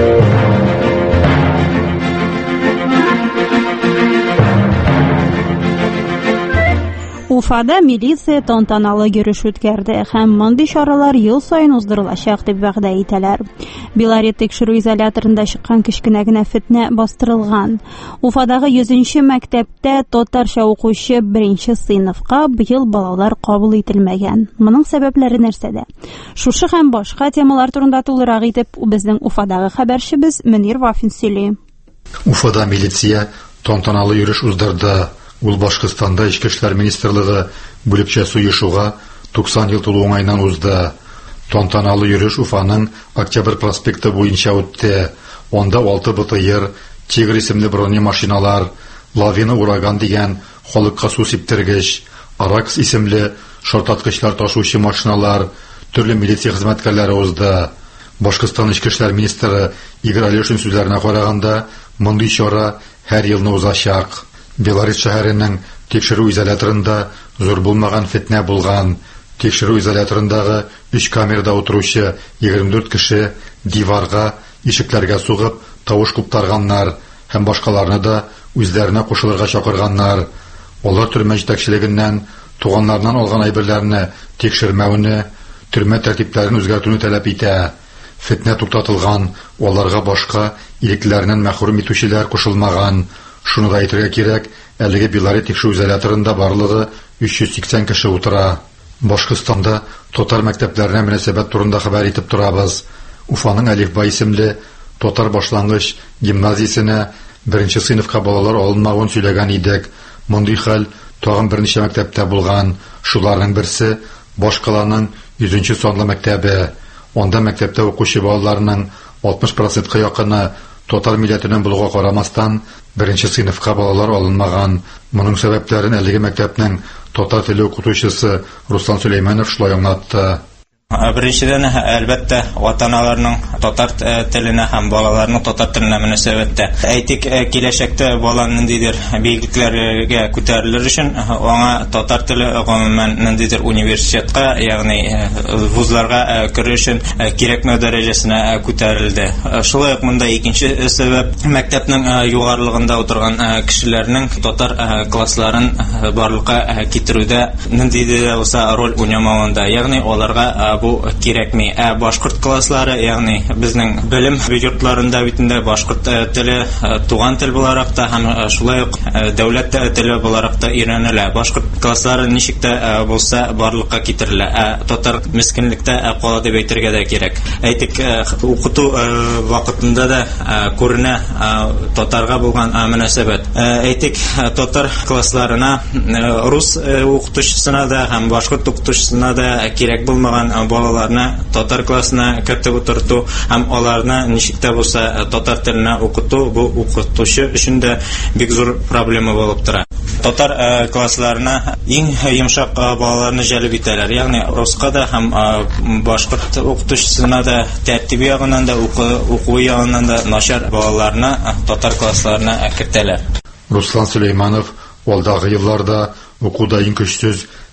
Уфада милиция тантаналы йөреш үткәрде һәм мондый чаралар ел саен уздырылачак дип вәгъдә итәләр. Белорет тикшерү изоляторында чыккан кечкенә генә фетнә бастырылган. Уфадагы йөзенче мәктәптә татарча укучы беренче сыйныфка быел балалар кабул ителмәгән. Моның сәбәпләре нәрсәдә? Шушы һәм башка темалар турында тулырак итеп безнең Уфадагы хәбәрчебез Мөнир Вафин сөйли. Уфада милиция тантаналы йөреш уздырды. Ул Башкортстанда Ичке эшләр министрлыгы бүлекчә суешуга туксан ел тулу уңайнан узды. Тантаналы йөреш Уфаның Октябрь проспекты буенча үтте. Онда алты БТР, Тигр исемле бронемашиналар, Лавина ураган дигән халыкка су сиптергеч, Аракс исемле шартаткычлар ташучы машиналар, төрле милиция хезмәткәрләре узды. Башкортстан Ичке эшләр министры Игорь Алешин сүзләренә караганда, мондый чара һәр елны узачак. Белорет шәһәренең тикшерү изоляторында зур булмаган фетнә булган. Тикшерү изоляторындагы өч камерада утыручы егерме дүрт кеше диварга, ишекләргә сугып, тавыш куптарганнар һәм башкаларны да үзләренә кушылырга чакырганнар. Алар төрмә җитәкчелегеннән туганнарыннан алган әйберләрне тикшермәүне, төрмә тәртипләрен үзгәртүне таләп итә. Фетнә туктатылган, аларга башка ирекләреннән мәхрүм итүчеләр кушылмаган. Шуны да әйтергә кирәк, әлеге Белорет тикшерү изоляторында барлыгы өч йөз сиксән кеше утыра. Башкортстанда татар мәктәпләренә мөнәсәбәт турында хәбәр итеп торабыз. Уфаның Әлифба исемле татар башлангыч гимназиясенә беренче сыйныфка балалар алынмавын сөйләгән идек. Мондый хәл тагын берничә мәктәптә булган. Шуларның берсе Башкаланың йөзенче санлы мәктәбе. Онда мәктәптә укучы балаларның алтмыш процентка якыны татар милләтеннән булуга карамастан беренче сыйныфка балалар алынмаган. Моның сәбәпләрен әлеге мәктәпнең татар теле укытучысы Руслан Сөләйманов шулай аңлатты. Беренчедән, әлбәттә, ватаналарның татар теленә һәм балаларның татар теленә мөнәсәбәттә. Әйтик, киләчәктә баланың ниндидер билгеләргә күтәрелер өчен аңа татар теле гомумән ниндидер университетка, ягъни вузларга керү өчен кирәкмәү дәрәҗәсенә күтәрелде. Шулай ук монда икенче сәбәп мәктәпнең югарылыгында утырган кешеләрнең татар классларын барлыкка китерүдә ниндидер булса роль уйнамавында, ягъни аларга бу кирәкми. Ә башкорт класслары, ягъни безнең белем йортларында битендә башкорт теле туган тел буларак та һәм шулай ук дәүләт теле буларак та өйрәнелә. Башкорт класслары ничек тә булса барлыкка китерелә. Ә татар мискенлектә кала дип әйтергә дә кирәк. Әйтик, укыту вакытында да күренә татарга булган мөнәсәбәт. Әйтик, татар классларына рус укытучысына да һәм башкорт укытучысына да кирәк булмаган балаларны татар классына кертеп утырту һәм аларны ничек тә булса татар теленә укыту бу укытучы өчен дә бик зур проблема булып тора. Татар классларына иң йомшак балаларны җәлеп итәләр. Ягъни руска да һәм башкорт укытучысына да тәртип ягыннан да уку ягыннан да начар балаларны татар классларына кертәләр. Руслан Сөләйманов алдагы елларда укуда иң көчсез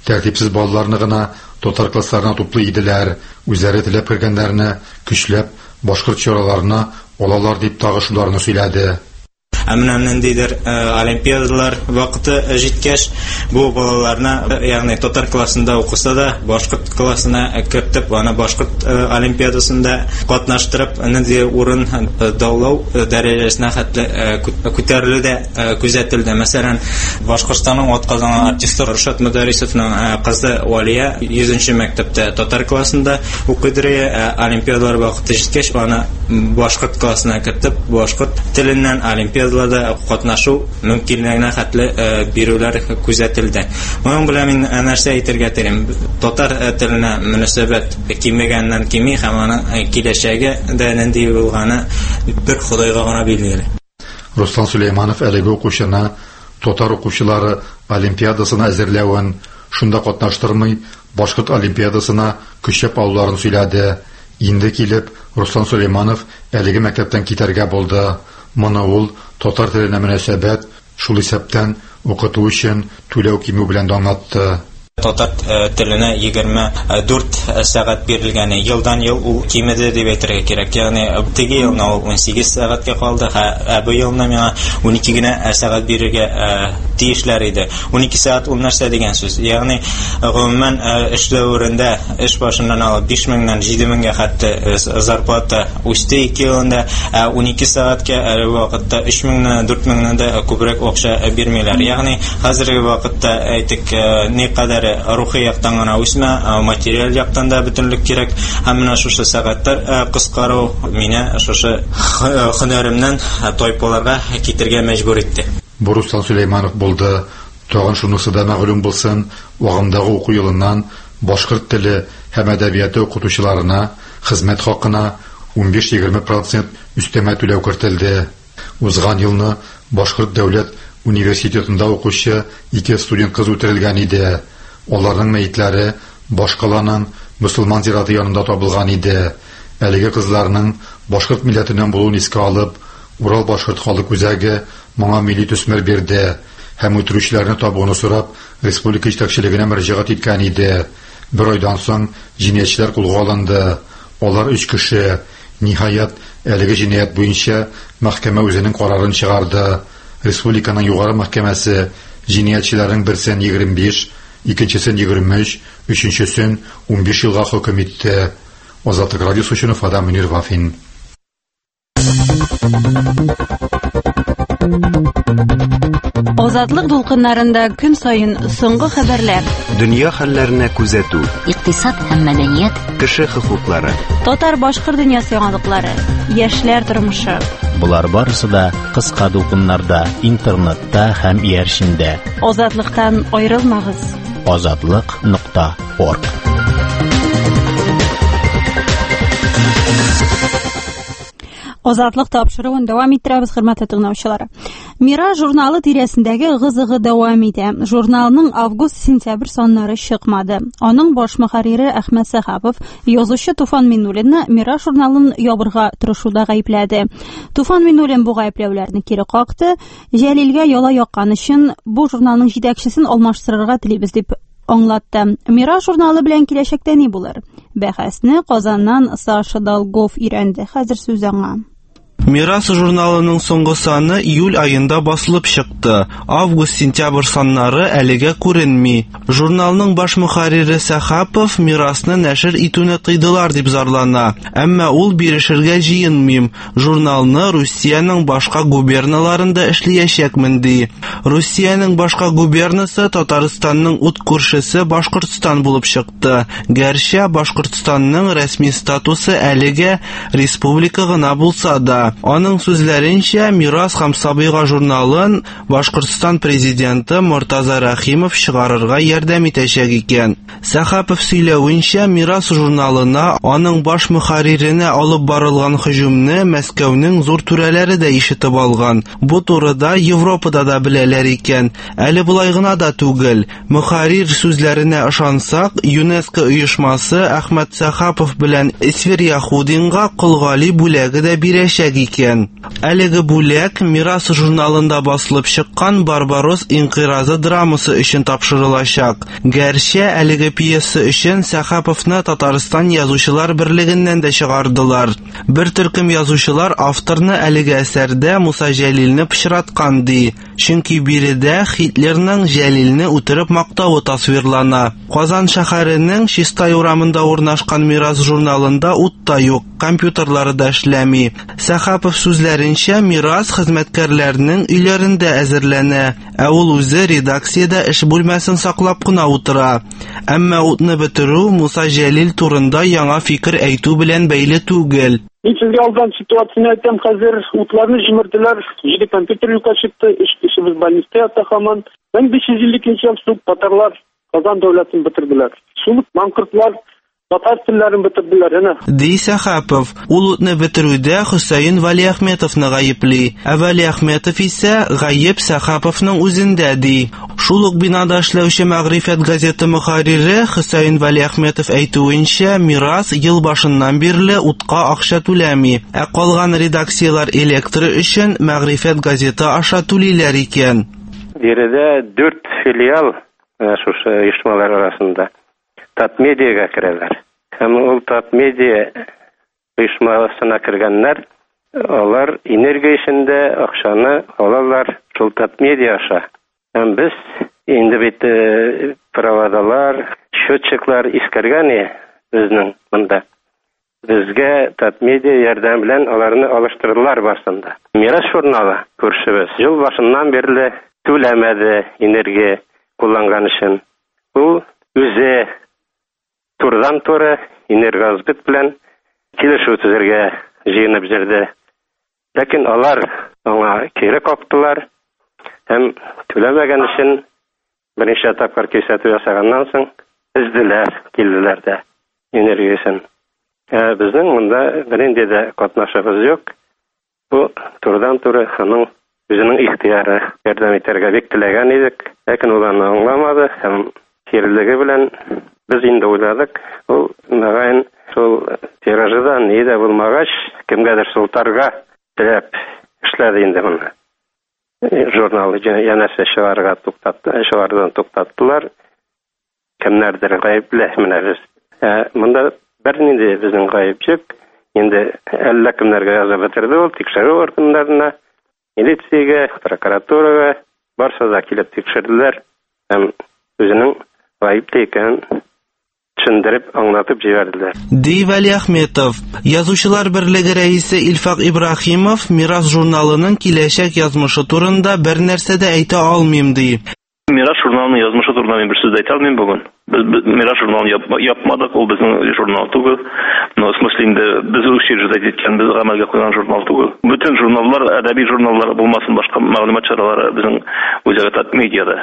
тәртипсез балаларны гына татар классларына туплый иделәр, үзләре теләп кергәннәрне көчләп башкорт чараларына алалар дип тагы шуларны сөйләде. Әмнәм ниндидер олимпиадалар вакыты җиткәч, бу балаларны, ягъни татар классында укыса да, башкорт классына кертеп, аны башкорт олимпиадасында катнаштырып, нинди урын даулау дәрәҗәсенә хәтле күтәрелү дә күзәтелде. Мәсәлән, Башкортстанның атказанган артисты Рушад Мөдәрисовның кызы Валия йөзенче мәктәптә татар классында укыдыр, олимпиадалар вакыты җиткәч, аны башкорт классына кертеп, башкорт теленнән олимпиада да катнашу мөмкинлегенә хәтле бирүләр күзәтелде. Моның белән мин нәрсә әйтергә телим? Татар теленә мөнәсәбәт кимегәннән кими һәм аның киләчәге дә нинди булганы бер Худайга гына билгеле. Руслан Сулейманов әлеге укучыны татар укучылары олимпиадасына әзерләвен, шунда катнаштырмый, башкорт олимпиадасына көчләп алуларын сөйләде. Инде килеп, Руслан Сулейманов әлеге мәктәптән китәргә булды. Моны ул татар теленә мөнәсәбәт, шул исәптән укыту өчен түләү кимү белән аңлатты. Татар теленә егерме дүрт сәгать бирелгәне, елдан ел ул кимеде дип әйтергә кирәк. Ягъни теге елна ул ун сигез сәгатькә калды, һәм бу елна миңа ун ике генә сәгать бирергә тиешләр иде. ун ике сәгать ул нәрсә дигән сүз? Ягъни гомумән эш дәверендә эш башыннан алып биш меңнән җиде меңгә хәтта зарплата үсте ике елында, ун ике сәгатькә әле вакытта өч меңнән дүрт меңнән дә күбрәк акча бирмиләр. Ягъни хәзерге вакытта әйтик, никадәр рухи яктан гына үсмә, материаль яктан да бөтенлек кирәк. Һәм менә шушы сәгатьләр кыскару мине шушы һөнәремнән тайпаларга китергә мәҗбүр итте. Руслан Сулейманов булды. Тагын шунысы да мәгълүм булсын, вагымдагы уку елыннан башкорт теле һәм әдәбияты укытучыларына хезмәт хакына ун биш-егерме процент үстәмә түләү кертелде. Узган елны Башкорт дәүләт университетында укучы ике студент кыз үтерелгән иде. Аларның мәйетләре Башкаланың мөселман зираты янында табылган иде. Әлеге кызларның башкорт милләтеннән булуын искә алып, Урал башкорт халык үзәге моңа милли төсмер бирде һәм үтерүчеләрне табуны сорап республика җитәкчелегенә мөрәҗәгать иткән иде. Бер айдан соң җинаятьчеләр кулга алынды. Алар өч кеше. Ниһаять, әлеге җинаять буенча мәхкәмә үзенең карарын чыгарды. Республиканың югары мәхкәмәсе җинаятьчеләрнең берсен егерме биш, икенчесен егерме өч, өченчесен ун биш елга хөкем итте. Азатлык радиосы өчен Фадам Мөнир Вафин. Азатлык дулкыннарында көн сайын соңгы хәбәрләр. Дөнья хәлләренә күзәтү. Икътисад һәм мәдәният. Кеше хокуклары. Татар-башкорт дөньясы яңалыклары. Яшьләр тормышы. Булар барысы да кыска дулкыннарда, интернетта һәм иярчендә. Азатлыктан аерылмагыз. азатлык нокта орг. Азатлык тапшыруын дәвам иттерәбез, хөрмәтле тыңлаучылар. Мира журналы тирәсендәге гызыгы дәвам итә. Журналның август-сентябрь саннары чыкмады. Аның баш мөхәррире Әхмәт Сәхапов язучы Туфан Миннуллинны Мира журналын ябырга тырышуда гаепләде. Туфан Миннуллин бу гаепләүләрне кире какты. Җәлилгә яла яккан өчен бу журналның җитәкчесен алмаштырырга телибез дип аңлатты. Мира журналы белән киләчәктә ни булыр? Бәхәсне Казаннан Саша Долгов өйрәнде. Хәзер сүз аңа. Мирас журналының соңгы саны июль айында басылып чыкты. Август-сентябрь саннары әлегә күренми. Журналның баш мөхәррире Сәхапов Мирасны нәшер итүне тыйдылар дип зарлана. Әмма ул бирешергә җыенмыйм. Журналны Русиянең башка губерналарында эшләячәкмен ди. Русиянең башка губернасы Татарстанның ут күршесе Башкортстан булып чыкты. Гәрчә Башкортстанның рәсми статусы әлегә республика гына булса да. Аның сүзләренчә, Мирас һәм Сабыйга журналын Башкортстан президенты Мортаза Рахимов чыгарырга ярдәм итәчәк икән. Сәхапов сөйләвенчә, Мирас журналына аның баш мөхәрриренә алып барылган һөҗүмне Мәскәүнең зур түрәләре дә ишетеп алган. Бу турыда Европада да беләләр икән. Әле булай гына да түгел. Мөхәррир сүзләренә ышансак, ЮНЕСКО оешмасы Әхмәт Сәхапов белән Эсфир Яхудинга кылгали бүләге дә бирәчәк икән. Әлеге бүләк Мирас журналында басылып чыккан Барбарос инкыйразы драмасы өчен тапшырылачак. Гәрчә әлеге пьеса өчен Сәхаповны Татарстан язучылар берлегеннән дә чыгардылар. Бер төркем язучылар авторны әлеге әсәрдә Муса Җәлилне пычраткан ди. Чөнки биредә Хитлерның Җәлилне үтереп мактавы тасвирлана. Казан шәһәренең Чистай урамында урнашкан Мирас журналында ут та юк, компьютерлары да эшләми. Сәхапов сүзләренчә, Мирас хезмәткәрләренең өйләрендә әзерләнә, ә ул үзе редакциядә эш бүлмәсен саклап кына утыра. Әмма утны бетерү Муса Җәлил турында яңа фикер әйтү белән бәйле түгел. Мин сезгә алдан ситуацияны әйтәм, хәзер утларны җимерделәр, җиде компьютер юкка чыкты, эш кешебез больниста ята һаман. мең биш йөз илле икенче ел сук татарлар Казан дәүләтен бетерделәр. Шул манкортлар татар телләрен бетерделәр, әнә. Ди Сәхапов, ул утны бетерүдә Хөсәен Валиәхмәтовны гаепли. Ә Валиәхмәтов исә гаеп Сәхаповның үзендә ди. Шул ук бинада эшләүче Мәгърифәт газеты мөхәррире Хөсәен Валиәхмәтов әйтүенчә, Мирас ел башыннан бирле утка акча түләми, ә калган редакциялар электры өчен Мәгърифәт газеты аша түлиләр икән. Биредә дүрт филиал шушы оешмалар арасында Татмедиягә керәләр. Һәм ул Татмедия оешмасына кергәннәр, алар энергия эшендә акчаны алалар шул Татмедия аша. Һәм без инде бит проводалар, счетчиклар искәргән безнең монда. Безгә Татмедия ярдәм белән аларны алыштырдылар башында. Мирас журналы күршебез ел башыннан бирле түләмәде энергия кулланган өчен. Ул үзе турдан туры энергосбыт белән килешү төзергә җыенып җирде. Ләкин алар аңа кире каптылар һәм түләмәгән өчен беренче тапкыр кисәтү ясаганнан соң изделәр, килделәр дә энергиясен. Ә безнең монда беренче дә катнашыбыз юк. Бу турдан туры аның үзенең ихтияры, ярдәм итәргә бик теләгән идек, ләкин ул аны аңламады һәм кирелеге белән без инде уйладык, ул мәгән шул тиражыдан ни дә булмагач, кемгәдер сылтарга теләп эшләде инде моны. Журналны янәсе чыгарга туктатты, чыгардан туктаттылар. Кемнәрдер гаепле менә без. Монда бернинди безнең гаеп юк. Инде әллә кемнәргә язып бетерде ул тикшерү органнарына, милициягә, прокуратурага, барса да килеп тикшерделәр һәм үзенең гаепле икәнен төшендереп, аңлатып җибәрделәр. Ди Валиәхмәтов, язучылар берлеге рәисе Илфак Ибраһимов Мирас журналының киләчәк язмышы турында бер нәрсә дә әйтә алмыйм ди. Мирас журналының язмышы турында мин бер сүз әйтә алмыйм бүген. Без Мирас журналын япмадык, ул безнең журнал түгел. Но в смысле инде без учреждать иткән, без гамәлгә куйган журнал түгел. Бүтән журналлар, әдәби журналлар булмасын, башка мәгълүмат чаралары безнең үзәге Татмедиада.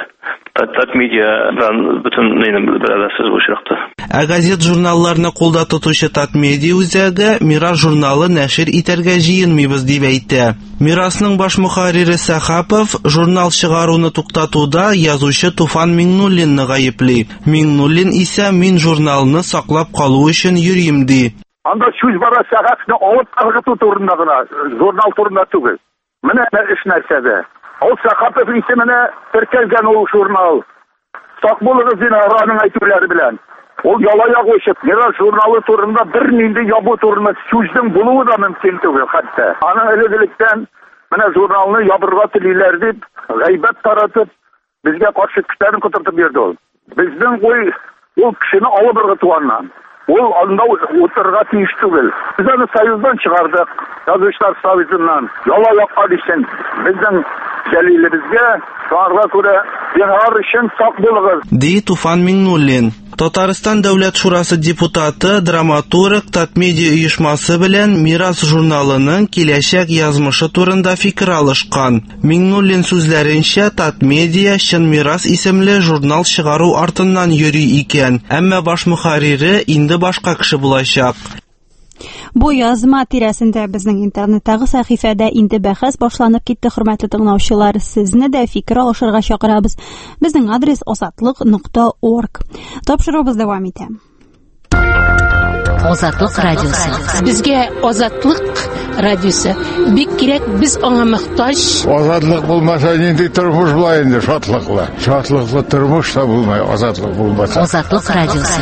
Татмедиадан бүтән нинең беләсез бу чакта. Ә газет журналларны кулда тотучы Татмедиа үзәге Мирас журналы нәшер итәргә җыенмыйбыз дип әйтә. Мирасның баш мөхәррире Сәхапов журнал чыгаруны туктатуда язучы Туфан Миңнуллинны гаепли. Миңнуллин исә мин журналны саклап калу өчен йөрим ди. Анда сүз бара сәгатьне авыр кыргыту турында гына, журнал турында түгел. Менә эш нәрсәдә. Ул Сәхапов исеменә теркәлгән ул журнал. Сак булыгыз динараның әйтүләре белән. Ул ялаяк очып, Мирас журналы турында бер нинди ябу турында сүзнең булуы да мөмкин түгел хәтта. Аның элегелектән менә журналны ябырга телиләр дип, гайбәт таратып, безгә каршы кешеләрне котыртып бирде ул. Безнең ой, ул кешене алып бергә туганнан. Ул анда утырга тиеш түгел. Без аны союздан чыгардык, язучылар союзыннан. Ялаякка дисен, безнең Җәлилебезгә чыгарга күрә яңар өчен сак булыгыз. Ди Туфан Миңнуллин. Татарстан Дәүләт Шурасы депутаты, драматург Татмедиа оешмасы белән Мирас журналының киләчәк язмышы турында фикер алышкан. Миңнуллин сүзләренчә, Татмедиа Чын Мирас исемле журнал чыгару артыннан йөри икән, әмма баш мөхәррире инде башка кеше булачак. Бу язма тирәсендә безнең интернеттагы сәхифәдә инде бәхәс башланып китте, хөрмәтле тыңлаучылар. Сезне дә фикер алышырга чакырабыз. Безнең адрес азатлык нокта орг. Тапшырыбыз дәвам итә. Азатлык радиосы. Безгә Азатлык радиосы бик кирәк, без аңа мохтаҗ. Азатлык булмаса нинди тормыш була инде, шатлыклы. Шатлыклы тормыш та булмай, азатлык булмаса. Азатлык радиосы.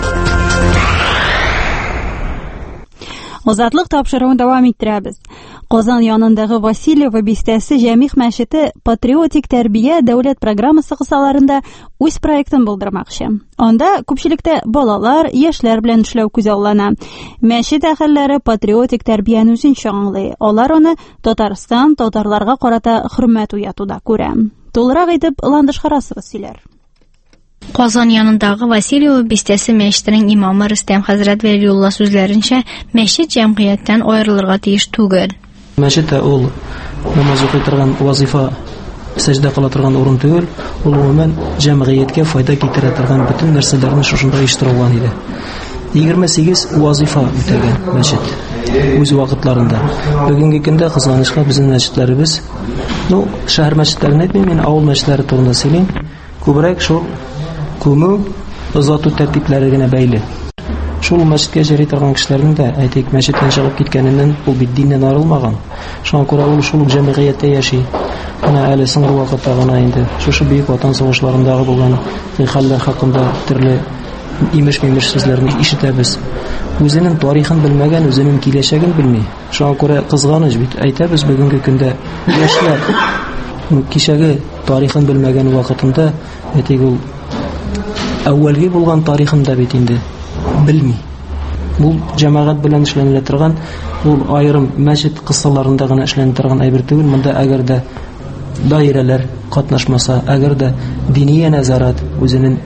Азатлык тапшыруын дәвам иттерәбез. Казан янындагы Васильева бистәсе Җәмигъ мәчете патриотик тәрбия дәүләт программасы кысаларында үз проектын булдырмакчы. Анда күпчелектә балалар, яшьләр белән эшләү күзаллана. Мәчет әһелләре патриотик тәрбияне үзенчә аңлый. Алар аны Татарстан, татарларга карата хөрмәт уятуда күрә. Тулырак итеп Ландыш Харасов сөйләр. Казан янындагы Васильева бистәсе мәчетенең имамы Рөстәм хәзрәт Вәлиулла сүзләренчә, мәчет җәмгыятьтән аерылырга тиеш түгел. Мәчеттә ул намаз укый торган вазифа, сәҗдә кыла торган урын түгел, ул гомумән җәмгыятькә файда китерә торган бүтән нәрсәләрне шушында оештырылган иде. егерме сигез вазифа үтәгән мәчет үз вакытларында. Бүгенге көндә кызганычка безнең мәчетләребез, ну, шәһәр мәчетләрен әйтмим, мин авыл мәчетләре турында сөйлим, күбрәк шул күмү, озату тәртипләре генә бәйле. Шул мәчеткә җыри торган кешеләрнең дә, әйтик, мәчеттән чыгып киткәненнән ул бит диннән арылмаган. Шуңа күрә ул шул җәмгыятьтә яши. Ана әле соңгы вакытта гына инде шушы бөек ватан сугышларындагы булган хәлләр хакында төрле имеш-мимеш сүзләрне ишетәбез. Үзенең тарихын белмәгән, үзенең киләчәген белми. Шуңа күрә кызганыч бит, әйтәбез бүгенге көндә яшьләр кичәге тарихын белмәгән вакытында, әйтик, ул әүвәлге булган тарихын да бит инде белми. Бу җәмәгать белән эшләнелә торган, ул аерым мәчет кыссаларында гына эшләнә торган әйбер түгел. Монда әгәр дә даирәләр катнашмаса, әгәр дә дини нәзарәт үзенең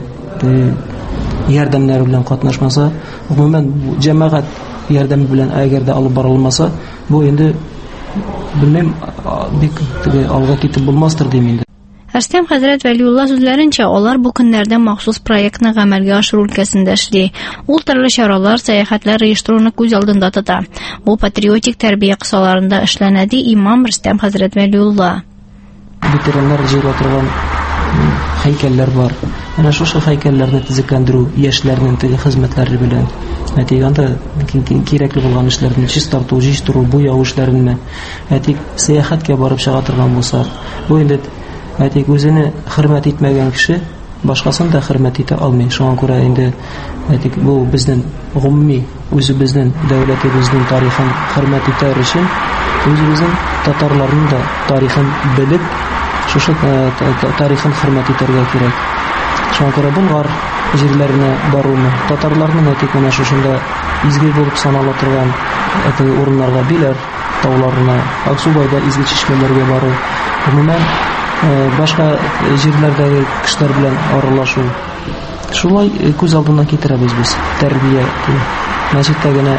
ярдәмнәре белән катнашмаса, гомумән җәмәгать ярдәме белән әгәр дә алып барылмаса, бу инде белмәм, бик алга китеп булмастыр дим инде. Рөстәм хәзрәт Вәлиулла сүзләренчә, алар бу көннәрдә махсус проектны гамәлгә ашыру өлкәсендә эшли. Ул төрле чаралар, сәяхәтләр оештыруны күз алдында тота. Бу патриотик тәрбия кысаларында эшләнә ди имам Рөстәм хәзрәт Вәлиулла. Ветераннар җыела торган һәйкәлләр бар. Менә шушы һәйкәлләрне төзекләндерү, яшьләрнең теге хезмәтләре белән, әйтик, анда кирәкле булган эшләрне чистарту, җыштыру, буяу эшләрен, әйтик, сәяхәткә барып чыга торган булсак, бу инде әйтик, үзене хөрмәт итмәгән кеше башкасын да хөрмәт итә алмый. Шуңа күрә инде әйтик, бу безнең гомуми үзебезнең дәүләтебезнең тарихын хөрмәт итәр өчен үзебезнең татарларның да тарихын белеп, шушы тарихын хөрмәт итәргә кирәк. Шуңа күрә Болгар җирләренә баруны, татарларның әйтик, менә шушында изге булып санала торган әйтик урыннарга, Биләр тауларына, Аксубайда изге чишмәләргә бару, гомумән башка җирләрдәге кешеләр белән аралашу. Шулай күз алдына китерәбез без тәрбия. Мәчеттә генә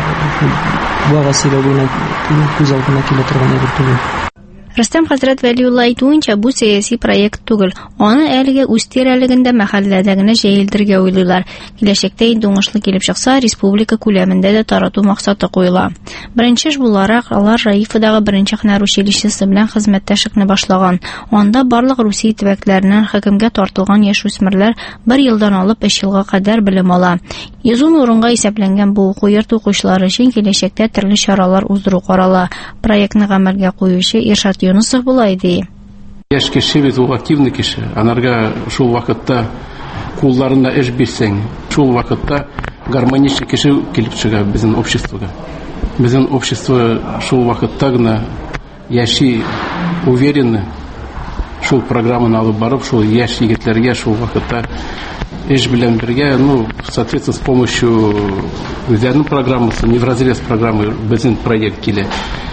вәгазь сөйләү күз алдына килә торган әйбер түгел. Рөстәм хәзрәт Вәлиулла әйтүенчә, бу сәяси проект түгел. Аны әлегә үз тирәлегендә мәхәлләдә генә җәелдергә уйлыйлар. Киләчәктә инде уңышлы килеп чыкса, республика күләмендә дә тарату максаты куела. Беренче эш буларак алар Раифадагы беренче һөнәр училищесы белән хезмәттәшлекне башлаган. Анда барлык Русия төбәкләреннән хөкемгә тартылган яшүсмерләр бер елдан алып өч елга кадәр белем ала. йөз ун урынга исәпләнгән бу уку йорты укучылары өчен киләчәктә төрле чаралар уздыру карала. Проектны гамәлгә куючы Иршат Юнусов булай ди. Яшь кеше бит ул активный кеше. Анарга шул вакытта кулларында эш бирсәң, шул вакытта гармоничный кеше килеп чыга безнең обществога. Безнең общество шул вакытта гына яши уверенно, шул программаны алып барып, шул яшь егетләргә шул вакытта эш белән бергә, ну, соответственно, с помощью үзләренең программасы, не в разрез программы безнең проект килә.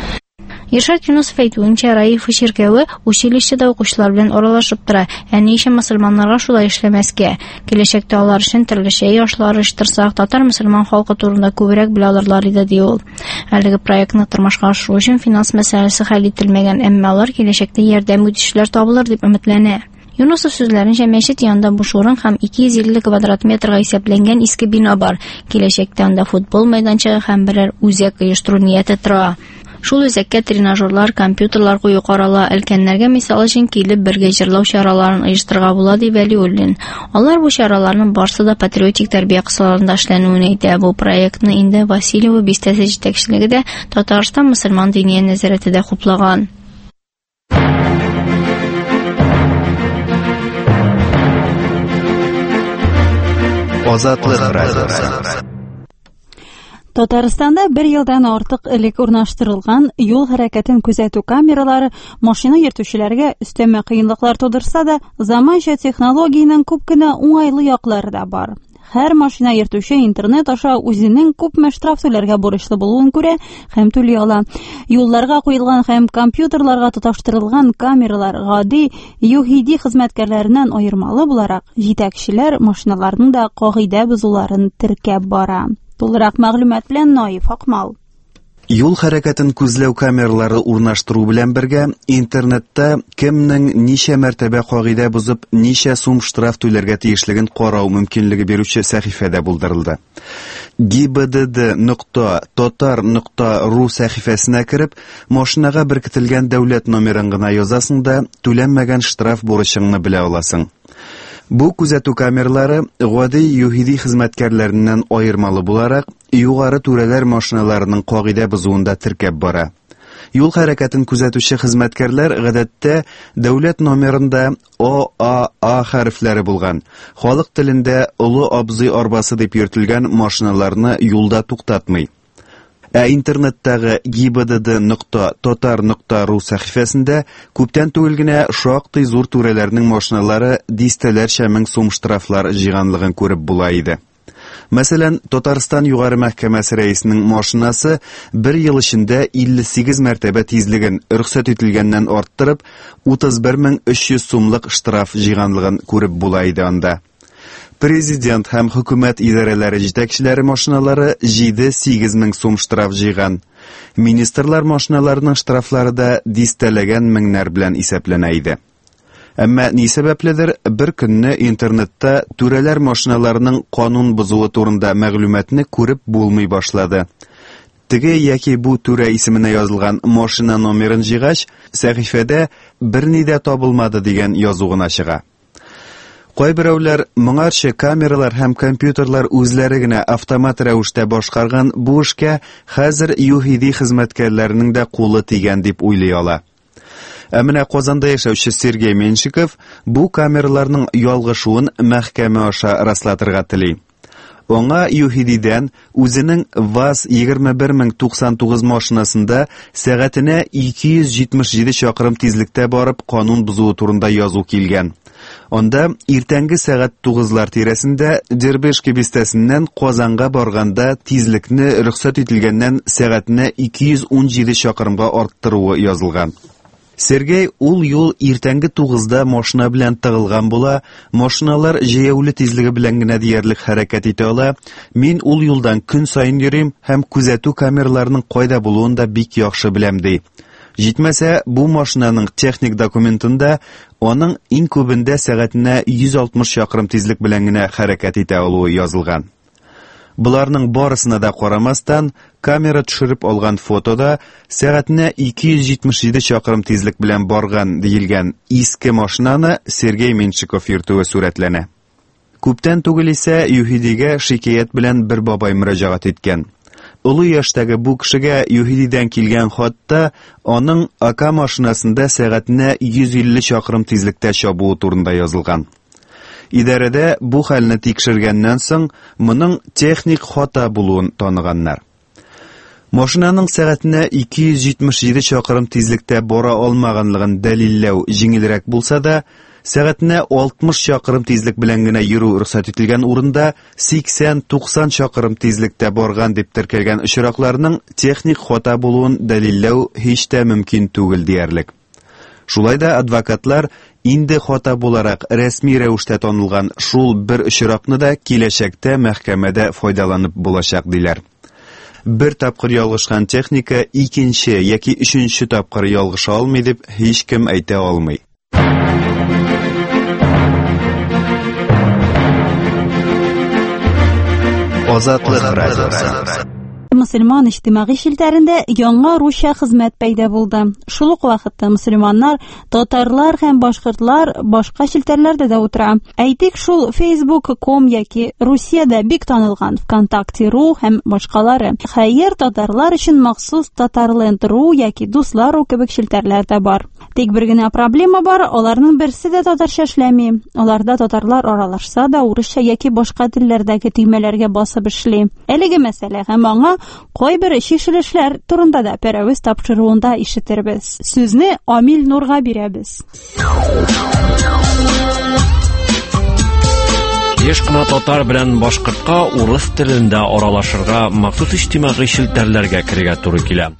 Иршат Юнусов әйтүенчә, Раифа ширкәве училищеда укучылар белән аралашып тора. Ә ни өчен мөселманнарга шулай эшләмәскә? Киләчәктә алар өчен төрлечә яшлар оештырсак, татар-мөселман халкы турында күбрәк белә алырлар иде ди ул. Әлеге проектны тормышка ашыру өчен финанс мәсьәләсе хәл ителмәгән, әмма алар киләчәктә ярдәм итүчеләр табылыр дип өметләнә. Юнусов сүзләренчә, мәчет янында буш урын һәм ике йөз илле квадрат метрга исәпләнгән иске бина бар. Киләчәктә анда футбол мәйданчыгы һәм берәр үзәк оештыру нияте тора. Шул үзәккә тренажерлар, компьютерлар кую карала, өлкәннәргә мисал өчен килеп бергә җырлау чараларын оештырырга була ди Вәлиуллин. Алар бу чараларның барысы да патриотик тәрбия кысаларында эшләнүен әйтә. Бу проектны инде Васильева бистәсе җитәкчелегендә Татарстан мөселман диния нәзарәтендә хуплаган. Азатлык радиосы. Татарстанда бер елдан артык элек урнаштырылган юл хәрәкәтен күзәтү камералары машина йөртүчеләргә өстәмә кыенлыклар тудырса да, заманча технологиянең күп кенә уңайлы яклары да бар. Һәр машина йөртүче интернет аша үзенең күпме штраф түләргә бурычлы булуын күрә һәм түли ала. Юлларга куелган һәм компьютерларга тоташтырылган камералар гади ЮХИДИ хезмәткәрләреннән аермалы буларак, җитәкчеләр машиналарның да кагыйдә бозуларын теркәп бара. Тулырак мәгълүмат белән Наиф Акмал. Юл хәрәкәтен күзләү камералары урнаштыру белән бергә интернетта кемнең ничә мәртәбә кагыйдә бузып, ничә сум штраф түләргә тиешлеген карау мөмкинлеге бирүче сәхифәдә булдырылды. гибдд нокта татар нокта ру сәхифәсенә кереп, машинага беркетелгән дәүләт номерын гына язасың да, түләнмәгән штраф бурычыңны белә аласың. Бу күзәтү камералары гади ЮХИДИ хезмәткәрләреннән аермалы буларак, югары түрәләр машиналарының кагыйдә бозуында теркәп бара. Юл хәрәкәтен күзәтүче хезмәткәрләр гадәттә дәүләт номерында О А А хәрефләре булган, халык телендә Олы абзый арбасы дип йөртелгән машиналарны юлда туктатмый. Ә интернеттагы гибдд нокта татар нокта ру сәхифәсендә күптән түгел генә шактый зур түрәләрнең машиналары дистәләрчә мең сум штрафлар җыйганлыгын күреп була иде. Мәсәлән, Татарстан югары мәхкәмәсе рәисенең машинасы бер ел эчендә илле сигез мәртәбә тизлеген рөхсәт ителгәннән арттырып, утыз бер мең өч йөз сумлык штраф җыйганлыгын күреп була иде анда. Президент һәм хөкүмәт идарәләре җитәкчеләре машиналары җиде-сигез мең сум штраф җыйган. Министрлар машиналарының штрафлары да дистәләгән меңнәр белән исәпләнә иде. Әмма ни сәбәпледер, бер көнне интернетта түрәләр машиналарының канун бозуы турында мәгълүматны күреп булмый башлады. Теге яки бу түрә исеменә язылган машина номерын җыйгач, сәхифәдә берни дә табылмады дигән язу гына чыга. Кайберәүләр моңарчы камералар һәм компьютерлар үзләре генә автомат рәвештә башкарган бу эшкә хәзер ЮХИДИ хезмәткәрләренең дә кулы тигән дип уйлый ала. Ә менә Казанда яшәүче Сергей Меншиков бу камераларның ялгышуын мәхкәмә аша раслатырга тели. Аңа ЮХИДИдән үзенең ВАЗ егерме бер мең туксан тугыз машинасында сәгатенә ике йөз җитмеш җиде чакрым тизлектә барып канун бозуы турында язу килгән. Онда иртәнге сәгать тугызлар тирәсендә Дербешки бистәсеннән Казанга барганда тизлекне рөхсәт ителгәннән сәгатенә ике йөз ун җиде чакрымга арттыруы язылган. Сергей ул юл иртәнге тугызда машина белән тыгылган була, машиналар җәяүле тизлеге белән генә диярлек хәрәкәт итә ала. Мин ул юлдан көн сайын йөрим һәм күзәтү камераларының кайда булуын да бик яхшы беләм ди. Җитмәсә, бу машинаның техник документында аның иң күбендә сәгатенә йөз алтмыш чакрым тизлек белән генә хәрәкәт итә алуы язылган. Буларның барысына да карамастан, камера төшереп алган фотода сәгатенә ике йөз җитмеш җиде чакрым тизлек белән барган диелгән иске машинаны Сергей Меншиков йөртүе сурәтләнә. Күптән түгел исә ЮХИДИгә шикаят белән бер бабай мөрәҗәгать иткән. Улы яшьтәге бу кешегә ЮХИДИдән килгән хатта аның АК машинасында сәгатенә йөз илле чакрым тизлектә чабуы турында язылган. Идарәдә бу хәлне тикшергәннән соң моның техник хата булуын таныганнар. Машинаның сәгатенә ике йөз җитмеш җиде чакрым тизлектә бара алмаганлыгын дәлилләү җиңелрәк булса да, сәгатенә алтмыш чакрым тизлек белән генә йөрү рөхсәт ителгән урында сиксән-туксан чакрым тизлектә барган дип теркәлгән очракларның техник хата булуын дәлилләү һич тә мөмкин түгел диярлек. Шулай да адвокатлар инде хата буларак рәсми рәвештә танылган шул бер очракны да киләчәктә мәхкәмәдә файдаланып булачак диләр. Бер тапкыр ялгышкан техника икенче яки өченче тапкыр ялгыша алмый дип һич кем әйтә алмый. Азатлык радиосы. Мөселман иҗтимагый челтәрендә яңа русча хезмәт пәйда булды. Шул ук вакытта мөселманнар, татарлар һәм башкортлар башка челтәрләрдә дә утыра. Әйтик, шул facebook точка com яки Русиядә бик танылган ВКонтакте.ру һәм башкалары. Хәер, татарлар өчен махсус Татарленд.ру яки Дуслар.ру кебек челтәрләр дә бар. Тик бер генә проблема бар, аларның берсе дә татарча эшләми. Аларда татарлар аралашса да урысча яки башка телләрдәге төймәләргә басып эшли. Әлеге мәсьәлә һәм аңа кайбер чишелешләр турында да пәрәвез тапшыруында ишетербез. Сүзне Амил Нурга бирәбез. Еш кына татар белән башкортка урыс телендә аралашырга махсус иҗтимагый челтәрләргә керергә туры килә.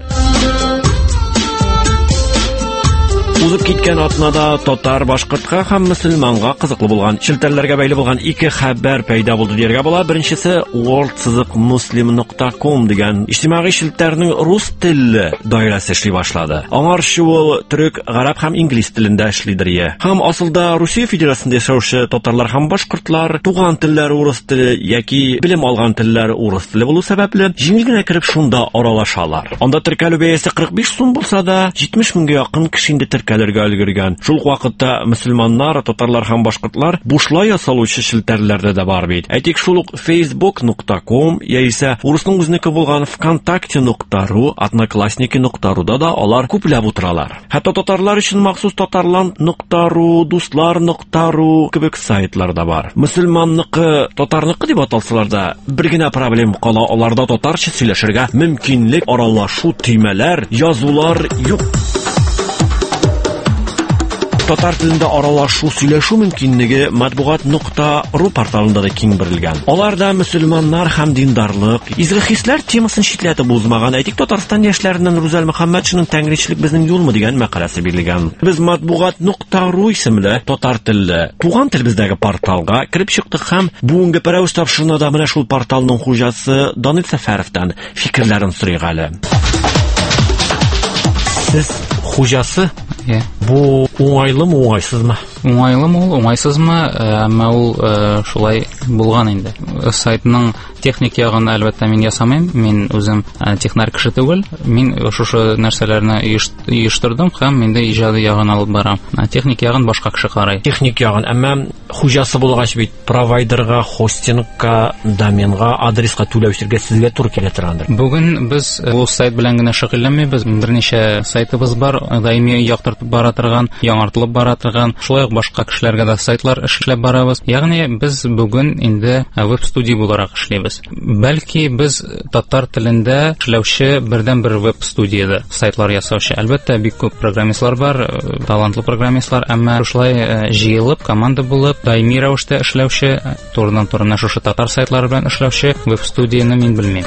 Узып киткән атнада татар, башкортка һәм мөселманга кызыклы булган, челтәрләргә бәйле булган ике хәбәр пәйда булды дияргә була. Беренчесе world сызык muslim нокта ком дигән иҗтимагый челтәрнең рус телле даирәсе эшли башлады. Аңарчы ул төрек, гарәп һәм инглиз телендә эшлидер. Һәм асылда Русия Федерациясендә яшәүче татарлар һәм башкортлар туган телләре урыс теле яки белем алган телләре урыс теле булу сәбәпле җиңел генә кереп шунда аралашалар. Анда теркәлү бәясе кырык биш сум булса да, җитмеш меңгә якын кеше инде теркәлергә өлгергән. Шул вакытта мөселманнар, татарлар һәм башкортлар бушлай ясалучы челтәрләрдә дә бар бит. Әйтик, шул ук facebook нокта ком яисә урысның үзенеке булган вконтакте нокта ру, одноклассники нокта ру да алар күпләп утыралар. Хәтта татарлар өчен махсус татарланд нокта ру, дуслар нокта ру кебек сайтлар да бар. Мөселманныкы, татарныкы дип аталсалар да, бер генә проблема кала, аларда татарча сөйләшергә мөмкинлек, аралашу, төймәләр, язулар юк. Татар телендә аралашу, сөйләшү мөмкинлеге матбугат нокта ру порталында да киң бирелгән. Аларда мөселманнар һәм диндарлык, изге хисләр темасын читләтеп узмаган. Әйтик, Татарстан яшьләреннән Рузал Мөхәммәтшинның «Тәңричелек безнең юлмы» дигән мәкаләсе бирелгән. Без матбугат нокта ру исемле татар телле туган телебездәге порталга кирип чыктык һәм бүгенге пәрәвез тапшыруында да менә шул порталның хуҗасы Данил Сәфәровтан фикерләрен сорыйк әле. Сез хуҗасы? Бу уңайлымы, уңайсызмы? Уңайлымы ул, уңайсызмы, әмма ул шулай булган инде. Сайтның техник ягын әлбәттә мин ясамыйм. Мин үзем технар кеше түгел. Мин шушы нәрсәләрне оештырдым һәм миндә иҗади ягын алып барам. Техник ягын башка кеше карый. Техник ягын, әмма хуҗасы булгач бит провайдерга, хостингка, доменга, адреска түләүчегә сезгә туры килә торгандыр. Бүген без бу сайт белән генә шөгыльләнмәйбез. Берничә сайтыбыз бар, даими яктыртып бара торган, яңартылып бара торган. Шулай ук башка кешеләргә дә сайтлар эшләп барабыз. Ягъни без бүген инде веб-студия буларак эшлибез. Бәлки без татар телендә эшләүче бердән-бер веб-студияда сайтлар ясаучы. Әлбәттә, бик күп программистлар бар, талантлы программистлар, әмма шулай җыелып, команда булып, даими рәвештә эшләүче, турыдан-турына шушы татар сайтлары белән эшләүче веб-студияны мин белмим.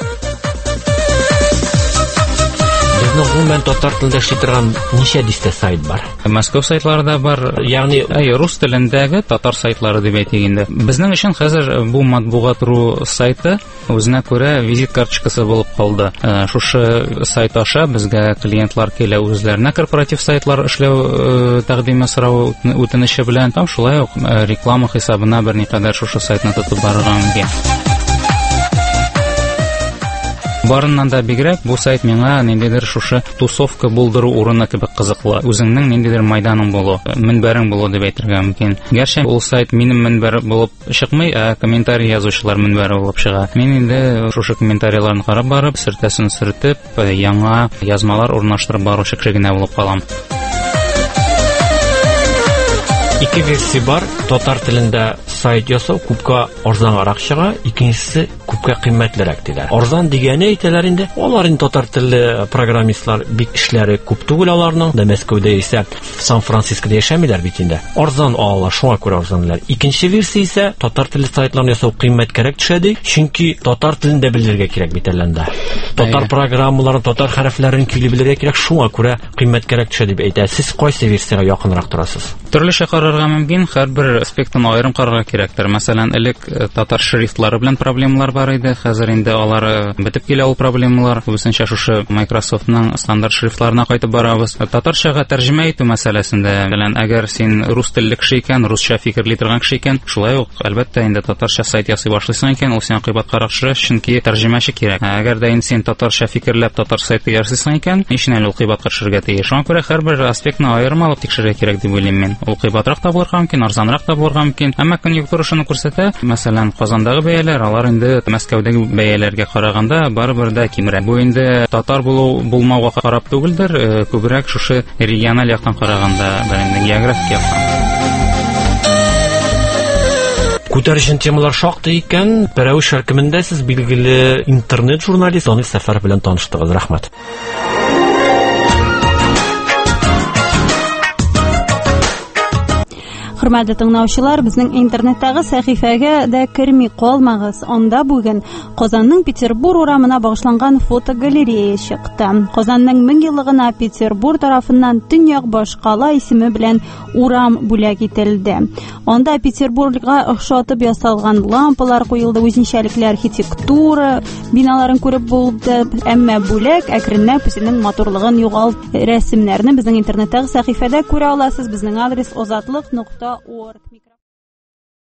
Гомумән татар телендә эшли торган ничә дистә сайт бар? Москва сайтлары да бар. Ягъни рус телендәге татар сайтлары дип әйтик инде. Безнең өчен хәзер бу матбугат.ру сайты үзенә күрә визит карточкасы булып калды. Шушы сайт аша безгә клиентлар килә, үзләренә корпоратив сайтлар эшләү тәкъдиме сорау үтенече белән, там шулай ук реклама хисабына берникадәр шушы сайтны тотып барырга мөмкин. Барыннан да бигрәк бу сайт миңа ниндидер шушы тусовка булдыру урыны кебек кызыклы. Үзеңнең ниндидер майданың булу, мөнбәрең булу дип әйтергә мөмкин. Гәрчә ул сайт минем мөнбәр булып чыкмый, ә комментарий язучылар мөнбәре булып чыга. Мин инде шушы комментарийларны карап барып, сертәсен сөртеп, яңа язмалар урнаштырып баручы кеше генә булып калам. Ике версия бар. Татар телендә сайт ясау күпкә арзанрак чыга, икенчесе күпкә кыйммәтлерәк диләр. Арзан дигәне әйтәләр инде. Алар инде татар телле программистлар бик эшләре күп түгел аларның. Да Мәскәүдә исә, Сан-Францискода яшәмиләр бит инде. Арзан алалар, шуңа күрә арзанлар. Икенче версия исә татар телле сайтларны ясау кыйммәткәрәк төшәди, чөнки татар телендә белергә кирәк бит әлләндә. Татар программаларын, татар хәрефләрен көйле белергә кирәк, шуңа күрә кыйммәткәрәк төшә дип әйтә. Сез кайсы версиягә якынрак торасыз? Төрле шәһәр карарга мөмкин, һәрбер аспектын аерым карарга кирәктер. Мәсәлән, элек татар шрифтлары белән проблемалар бар иде, хәзер инде алар бетеп килә ул проблемалар. Күбесенчә шушы Microsoftның стандарт шрифтларына кайтып барабыз. Татарчага тәрҗемә итү мәсьәләсендә, белән әгәр син рус телле кеше икән, русча фикерли торган кеше икән, шулай ук әлбәттә инде татарча сайт ясый башлыйсың икән, ул сиңа кыйбатка төшер, чөнки тәрҗемәче кирәк. Әгәр дә инде син татарча фикерләп татар сайты ясыйсың икән, ишенә ул кыйбатка төшергә тиеш. Шуңа күрә һәрбер аспектны аерым алып тикшерергә кирәк дип уйлыйм мин. Ул кыйбатрак табылырга мөмкин, арзанрак табылырга мөмкин. Әмма конъюнктура шуны күрсәтә. Мәсәлән, Казандагы бәяләр, алар инде Мәскәүдәге бәяләргә караганда барыбер дә кимрәк. Бу инде татар булу булмауга карап түгелдер, күбрәк шушы региональ яктан караганда, инде географик яктан. Күтәрүчән темалар шактый икән. Берәү шәркемендә сез билгеле интернет журналист Данил Сәфәр белән таныштыгыз. Рәхмәт. Хөрмәтле тыңлаучылар, безнең интернеттагы сәхифәгә дә керми калмагыз. Анда бүген Казанның Петербург урамына багышланган фотогалерея чыкты. Казанның мең еллыгына Петербург тарафыннан Төньяк Башкала исеме белән урам бүләк ителде. Анда Петербургка охшатып ясалган лампалар куелды, үзенчәлекле архитектура биналарын күреп булды. Әмма бүләк әкренләп үзенең матурлыгын югалтты. Рәсемнәрне безнең интернеттагы сәхифәдә күрә аласыз. Безнең адрес озатлык нокта орг.